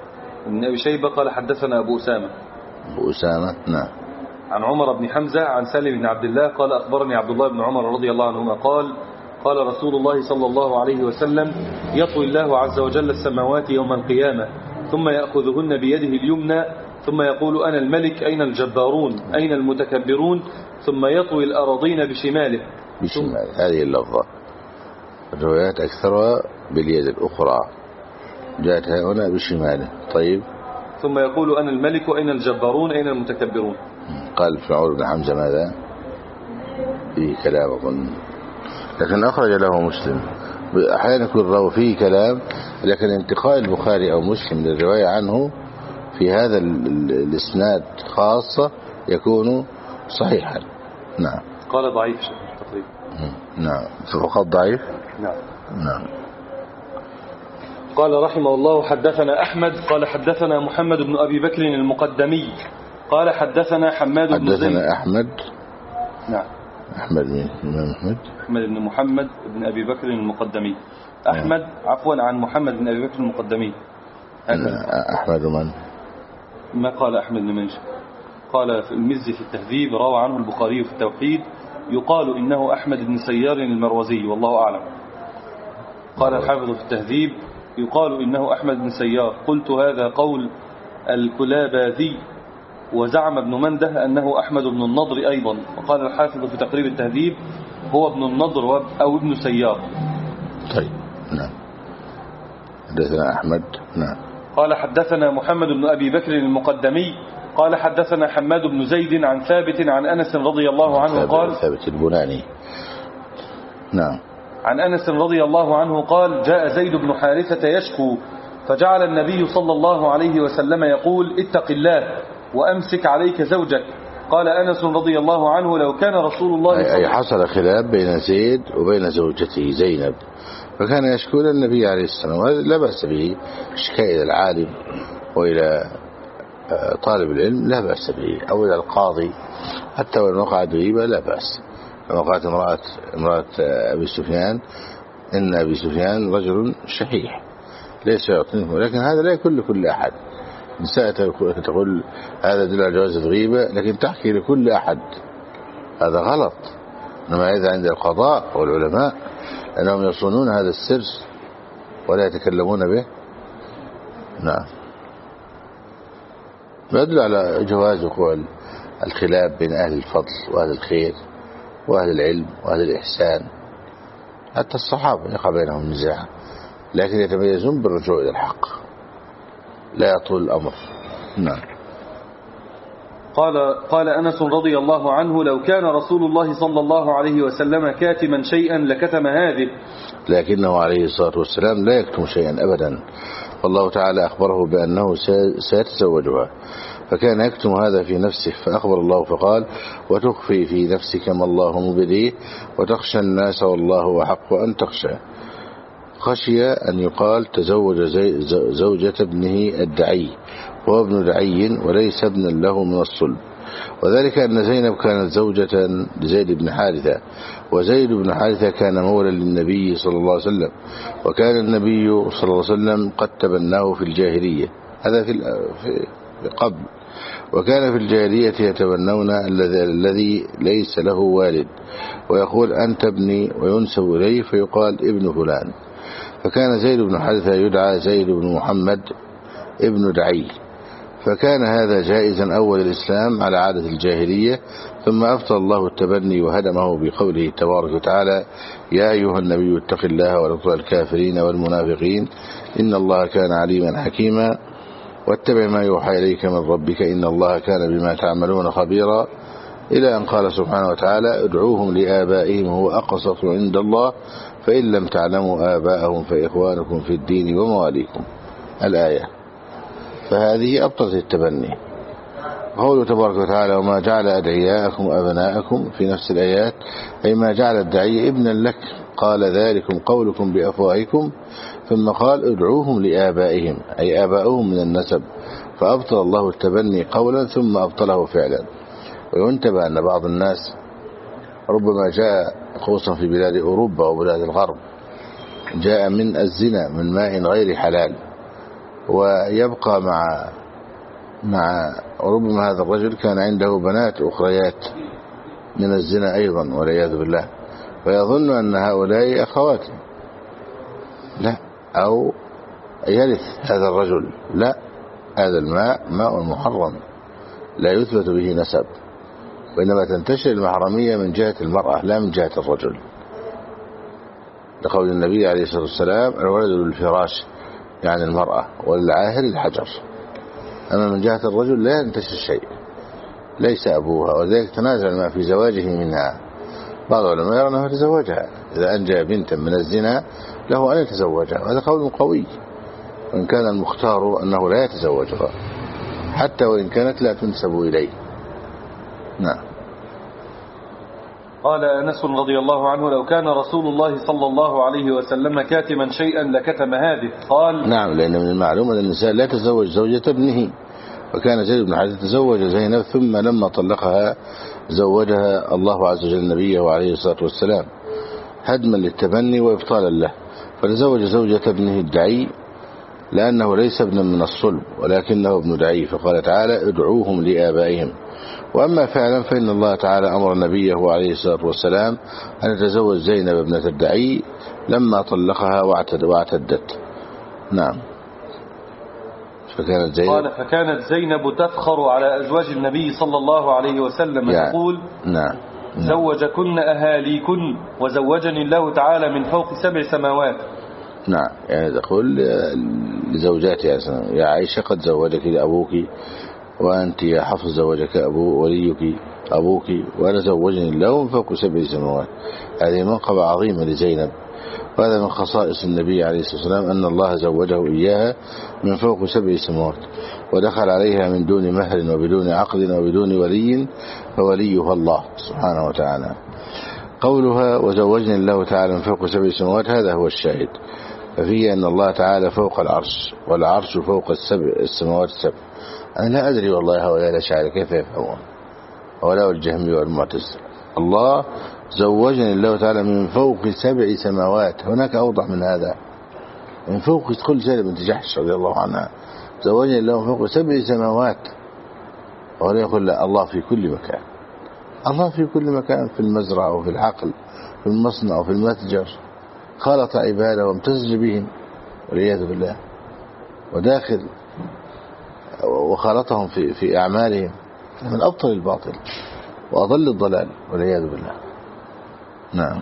بن أبي شيبة قال حدثنا أبو أسامة. أبو أسامة نعم. عن عمر بن حمزة عن سالم بن عبد الله قال أخبرني عبد الله بن عمر رضي الله عنهما قال قال رسول الله صلى الله عليه وسلم يطوي الله عز وجل السماوات يوم القيامة ثم يأخذهن بيده اليمنى ثم يقول أنا الملك أين الجبارون أين المتكبرون ثم يطوي الأراضين بشماله. هذه اللفظة الروايات أكثرها باليد الأخرى جاءت هنا بشماله. طيب. ثم يقول أنا الملك أين الجبارون أين المتكبرون. قال ابن عمر بن حمزة ماذا؟ فيه كلام أظن لكن أخرج له مسلم. أحيانا يكون الراوي فيه كلام لكن انتقاء البخاري أو مسلم للرواية عنه في هذا الإسناد خاصة يكون صحيحا. نعم. قال ضعيف تقريبا. نعم فقط ضعيف. نعم. نعم. قال رحمه الله حدثنا أحمد قال حدثنا محمد بن أبي بكر المقدمي قال حدثنا حماد بن زيد. حدثنا أحمد. نعم. أحمد بن محمد. أحمد بن محمد بن أبي بكر المقدمي. أحمد عفوا عن محمد بن أبي بكر المقدمي. أحمد من؟ ما قال أحمد بن منشأ. قال في المزي في التهذيب روى عنه البخاري في التوحيد يقال إنه أحمد بن سيار المروزي والله أعلم. قال الحافظ في التهذيب يقال إنه أحمد بن سيار. قلت هذا قول الكلاباذي وزعم ابن منده أنه أحمد بن النضر أيضا. وقال الحافظ في تقريب التهذيب هو ابن النضر أو ابن سيار. طيب. نعم. حدثنا أحمد. نعم. قال حدثنا محمد بن أبي بكر المقدمي قال حدثنا حماد بن زيد عن ثابت عن أنس رضي الله عنه قال ثابت البناني. نعم. عن أنس رضي الله عنه قال جاء زيد بن حارثة يشكو فجعل النبي صلى الله عليه وسلم يقول اتق الله وأمسك عليك زوجك. قال أنس رضي الله عنه لو كان رسول الله أي حصل خلاف بين زيد وبين زوجته زينب فكان يشكو إلى النبي عليه السلام وهذا لا بأس به. الشكاية إلى العالم وإلى طالب العلم لا بأس به أو إلى القاضي حتى وإن وقعت غيبة لا بأس. لما وقعت امرأة أبي سفيان إن أبي سفيان رجل شحيح ليس يعطيه ولكن هذا لا يكون لكل أحد. نساء تقول هذا دل على جواز الغيبة لكن تحكي لكل أحد هذا غلط. إنما إذا عند القضاء والعلماء أنهم يصونون هذا السر ولا يتكلمون به. نعم. يدل على جواز وقوع الخلاف بين أهل الفضل وأهل الخير وأهل العلم وأهل الإحسان. حتى الصحابة يقع بينهم نزاع لكن يتميزون بالرجوع إلى الحق لا يطول الأمر. نعم. قال أنس رضي الله عنه لو كان رسول الله صلى الله عليه وسلم كاتما شيئا لكتم هذه. لكنه عليه الصلاة والسلام لا يكتم شيئا أبدا والله تعالى أخبره بأنه سيتزوجها فكان يكتم هذا في نفسه فأخبر الله فقال وتخفي في نفسك ما الله مبديه وتخشى الناس والله أحق أن تخشى. خشي أن يقال تزوج زوجة ابنه الدعي وهو ابن دعي وليس ابنا له من الصلب وذلك أن زينب كانت زوجة لزيد بن حارثة وزيد بن حارثة كان مولى للنبي صلى الله عليه وسلم وكان النبي صلى الله عليه وسلم قد تبناه في الجاهلية. هذا في قبل. وكان في الجاهلية يتبنون الذي ليس له والد ويقول أنت ابني وينسب إليه فيقال ابن فلان. فكان زيد بن حارثة يدعى زيد بن محمد ابن دعي فكان هذا جائزا أول الإسلام على عادة الجاهلية ثم أبطل الله التبني وهدمه بقوله تبارك وتعالى يا أيها النبي اتق الله ولا تطع الكافرين والمنافقين إن الله كان عليما حكيما واتبع ما يوحى إليك من ربك إن الله كان بما تعملون خبيرا إلى أن قال سبحانه وتعالى ادعوهم لآبائهم هو أقسط عند الله فإن لم تعلموا آباءهم فإخوانكم في الدين ومواليكم الآية. فهذه أبطلت التبني. قوله تبارك وتعالى وما جعل أدعياءكم أبناءكم في نفس الآيات أي ما جعل الدعي ابنا لك قال ذلكم قولكم بأفواهكم ثم قال ادعوهم لآبائهم أي آباؤهم من النسب فأبطل الله التبني قولا ثم أبطله فعلا. وينتبه أن بعض الناس ربما جاء خصوصا في بلاد أوروبا وبلاد الغرب جاء من الزنا من ماء غير حلال ويبقى مع ربما هذا الرجل كان عنده بنات أخريات من الزنا أيضا والعياذ بالله، فيظن أن هؤلاء أخواته، لا، أو يرث هذا الرجل، لا، هذا الماء ماء محرم لا يثبت به نسب، وإنما تنتشر المحرمية من جهة المرأة لا من جهة الرجل، لقول النبي عليه الصلاة والسلام: الولد للفراش يعني المرأة، والعاهر الحجر. أما من جهة الرجل لا ينتشر شيء، ليس أبوها، وذلك تنازع ما في زواجه منها. بعض العلماء يرى أنه يتزوجها إذا أنجى بنتا من الزنا له أن يتزوجها، وهذا قول قوي، وإن كان المختار أنه لا يتزوجها حتى وإن كانت لا تنسب إليه. نعم. قال أنس رضي الله عنه: لو كان رسول الله صلى الله عليه وسلم كاتما شيئا لكتم هذه. قال: نعم، لأن من المعلوم أن النساء لا تزوج زوجة ابنه، وكان زيد بن حارثة تزوج زينب، ثم لما طلقها زوجها الله عز وجل نبيه عليه الصلاة والسلام هدما للتبني وإبطالا له، فنزوج زوجة ابنه الدعي لأنه ليس ابنا من الصلب ولكنه ابن دعي، فقال تعالى: ادعوهم لآبائهم. وأما فعلا فإن الله تعالى أمر نبيه عليه الصلاة والسلام أن يتزوج زينب ابنة الدعي لما طلقها واعتدت. نعم. فكانت زينب تفخر على أزواج النبي صلى الله عليه وسلم تقول: نعم. زوجكن أهاليكن وزوجني الله تعالى من فوق 7 سماوات. نعم، يعني تقول لزوجاتها: يا عائشة قد زوجك أبوك، وأنت يا حفص زوجك وليك أبوك، وأنا زوجني الله من فوق 7 سماوات. هذه منقبة عظيمة لزينب، وهذا من خصائص النبي عليه الصلاة والسلام أن الله زوجه إياها من فوق 7 سماوات، ودخل عليها من دون مهر وبدون عقد وبدون ولي، فوليها الله سبحانه وتعالى. قولها وزوجني الله تعالى من فوق 7 سماوات هذا هو الشاهد، ففيه أن الله تعالى فوق العرش، والعرش فوق السماوات 7. أنا لا أدري والله هؤلاء الأشاعرة كيف يفهمون، هؤلاء الجهمي والمعتزلة. الله زوجني الله تعالى من فوق 7 سماوات، هناك أوضح من هذا؟ من فوق كل زينب بنت جحش رضي الله عنها، زوجني الله من فوق 7 سماوات. ولا يقول لا، الله في كل مكان، الله في كل مكان، في المزرعة وفي الحقل، في المصنع وفي المتجر، خالط عباده وامتزج بهم والعياذ بالله، وداخل وخالطهم في أعمالهم، من أبطل الباطل وأضل الضلال والعياذ بالله. نعم.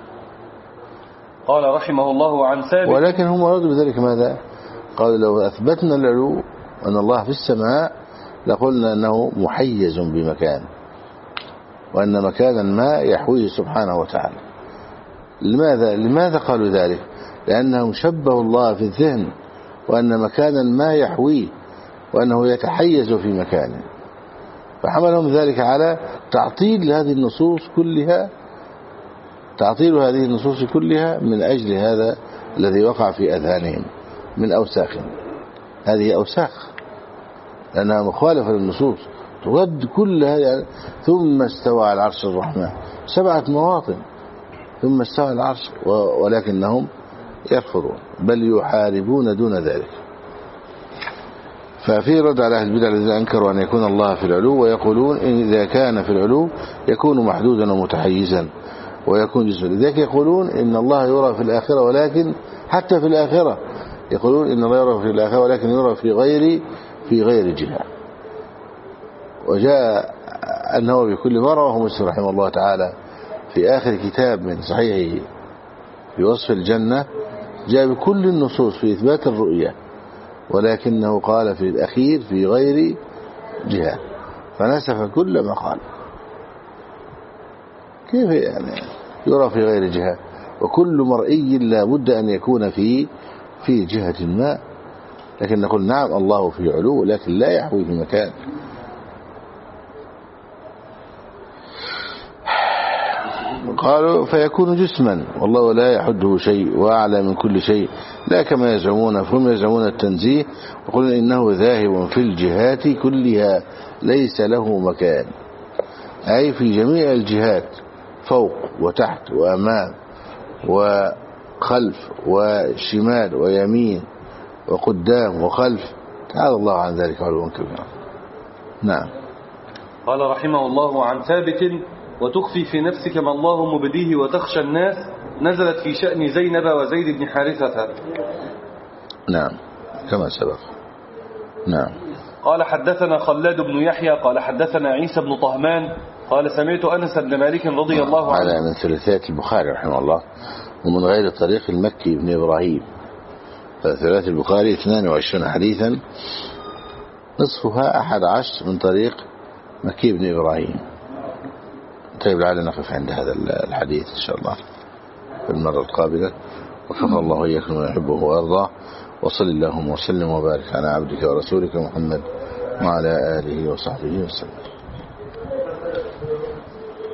قال رحمه الله عن ثابت: ولكن هم أرادوا بذلك ماذا؟ قالوا لو أثبتنا العلو أن الله في السماء لقلنا أنه محيز بمكان، وأن مكانا ما يحويه سبحانه وتعالى. لماذا قالوا ذلك؟ لأنهم شبهوا الله في الذهن وأن مكانا ما يحويه، وأنه يتحيز في مكانه، فحملهم ذلك على تعطيل هذه النصوص كلها، تعطيل هذه النصوص كلها من أجل هذا الذي وقع في أذهانهم من أوساخ. هذه أوساخ لأنها مخالفة للنصوص، ترد كل هذه. ثم استوى على العرش الرحمن 7 مواطن، ثم استوى على العرش، ولكنهم يرفضون بل يحاربون دون ذلك. ففي رد على أهل البدع الذين أنكروا أن يكون الله في العلو، ويقولون إن إذا كان في العلو يكون محدودا ومتحيزا ويكون جسما. لذلك يقولون إن الله يرى في الآخرة، ولكن حتى في الآخرة يقولون إن الله يرى في الآخرة ولكن يرى في غير جهة. وجاء النووي بكل مرة وهو مسلم رحمه الله تعالى في آخر كتاب من صحيحه في وصف الجنة، جاء بكل النصوص في إثبات الرؤية، ولكنه قال في الأخير في غير جهة، فنسف كل ما قال. كيف يعني يرى في غير جهة؟ وكل مرئي لا بد أن يكون في جهة ما، لكن نقول نعم الله في علو لكن لا يحوي في مكان. قالوا فيكون جسما والله لا يحده شيء وأعلى من كل شيء، لا كما يزعمون، فهم يزعمون التنزيه ويقولون إنه ذاهب في الجهات كلها ليس له مكان، أي في جميع الجهات، فوق وتحت وأمام وخلف وشمال ويمين وقدام وخلف، تعالى الله عن ذلك علوا كبيرا. نعم. قال رحمه الله: عن ثابت: وتخفي في نفسك ما الله مبديه وتخشى الناس، نزلت في شأن زينب وزيد بن حارثة. نعم كما سبق. نعم. قال: حدثنا خلاد بن يحيى قال حدثنا عيسى بن طهمان قال سمعت أنس بن مالك رضي الله عنه. هذا من ثلاثيات البخاري رحمه الله، ومن غير طريق المكي بن إبراهيم. ثلاثي البخاري 22 حديثا، نصفها 11 من طريق مكي بن إبراهيم. طيب لعل نقف عند هذا الحديث إن شاء الله في المرة القابلة. وفق الله إياكم من يحبه وأرضاه، وصل اللهم وسلم وبارك على عبدك ورسولك محمد وعلى آله وصحبه وسلم.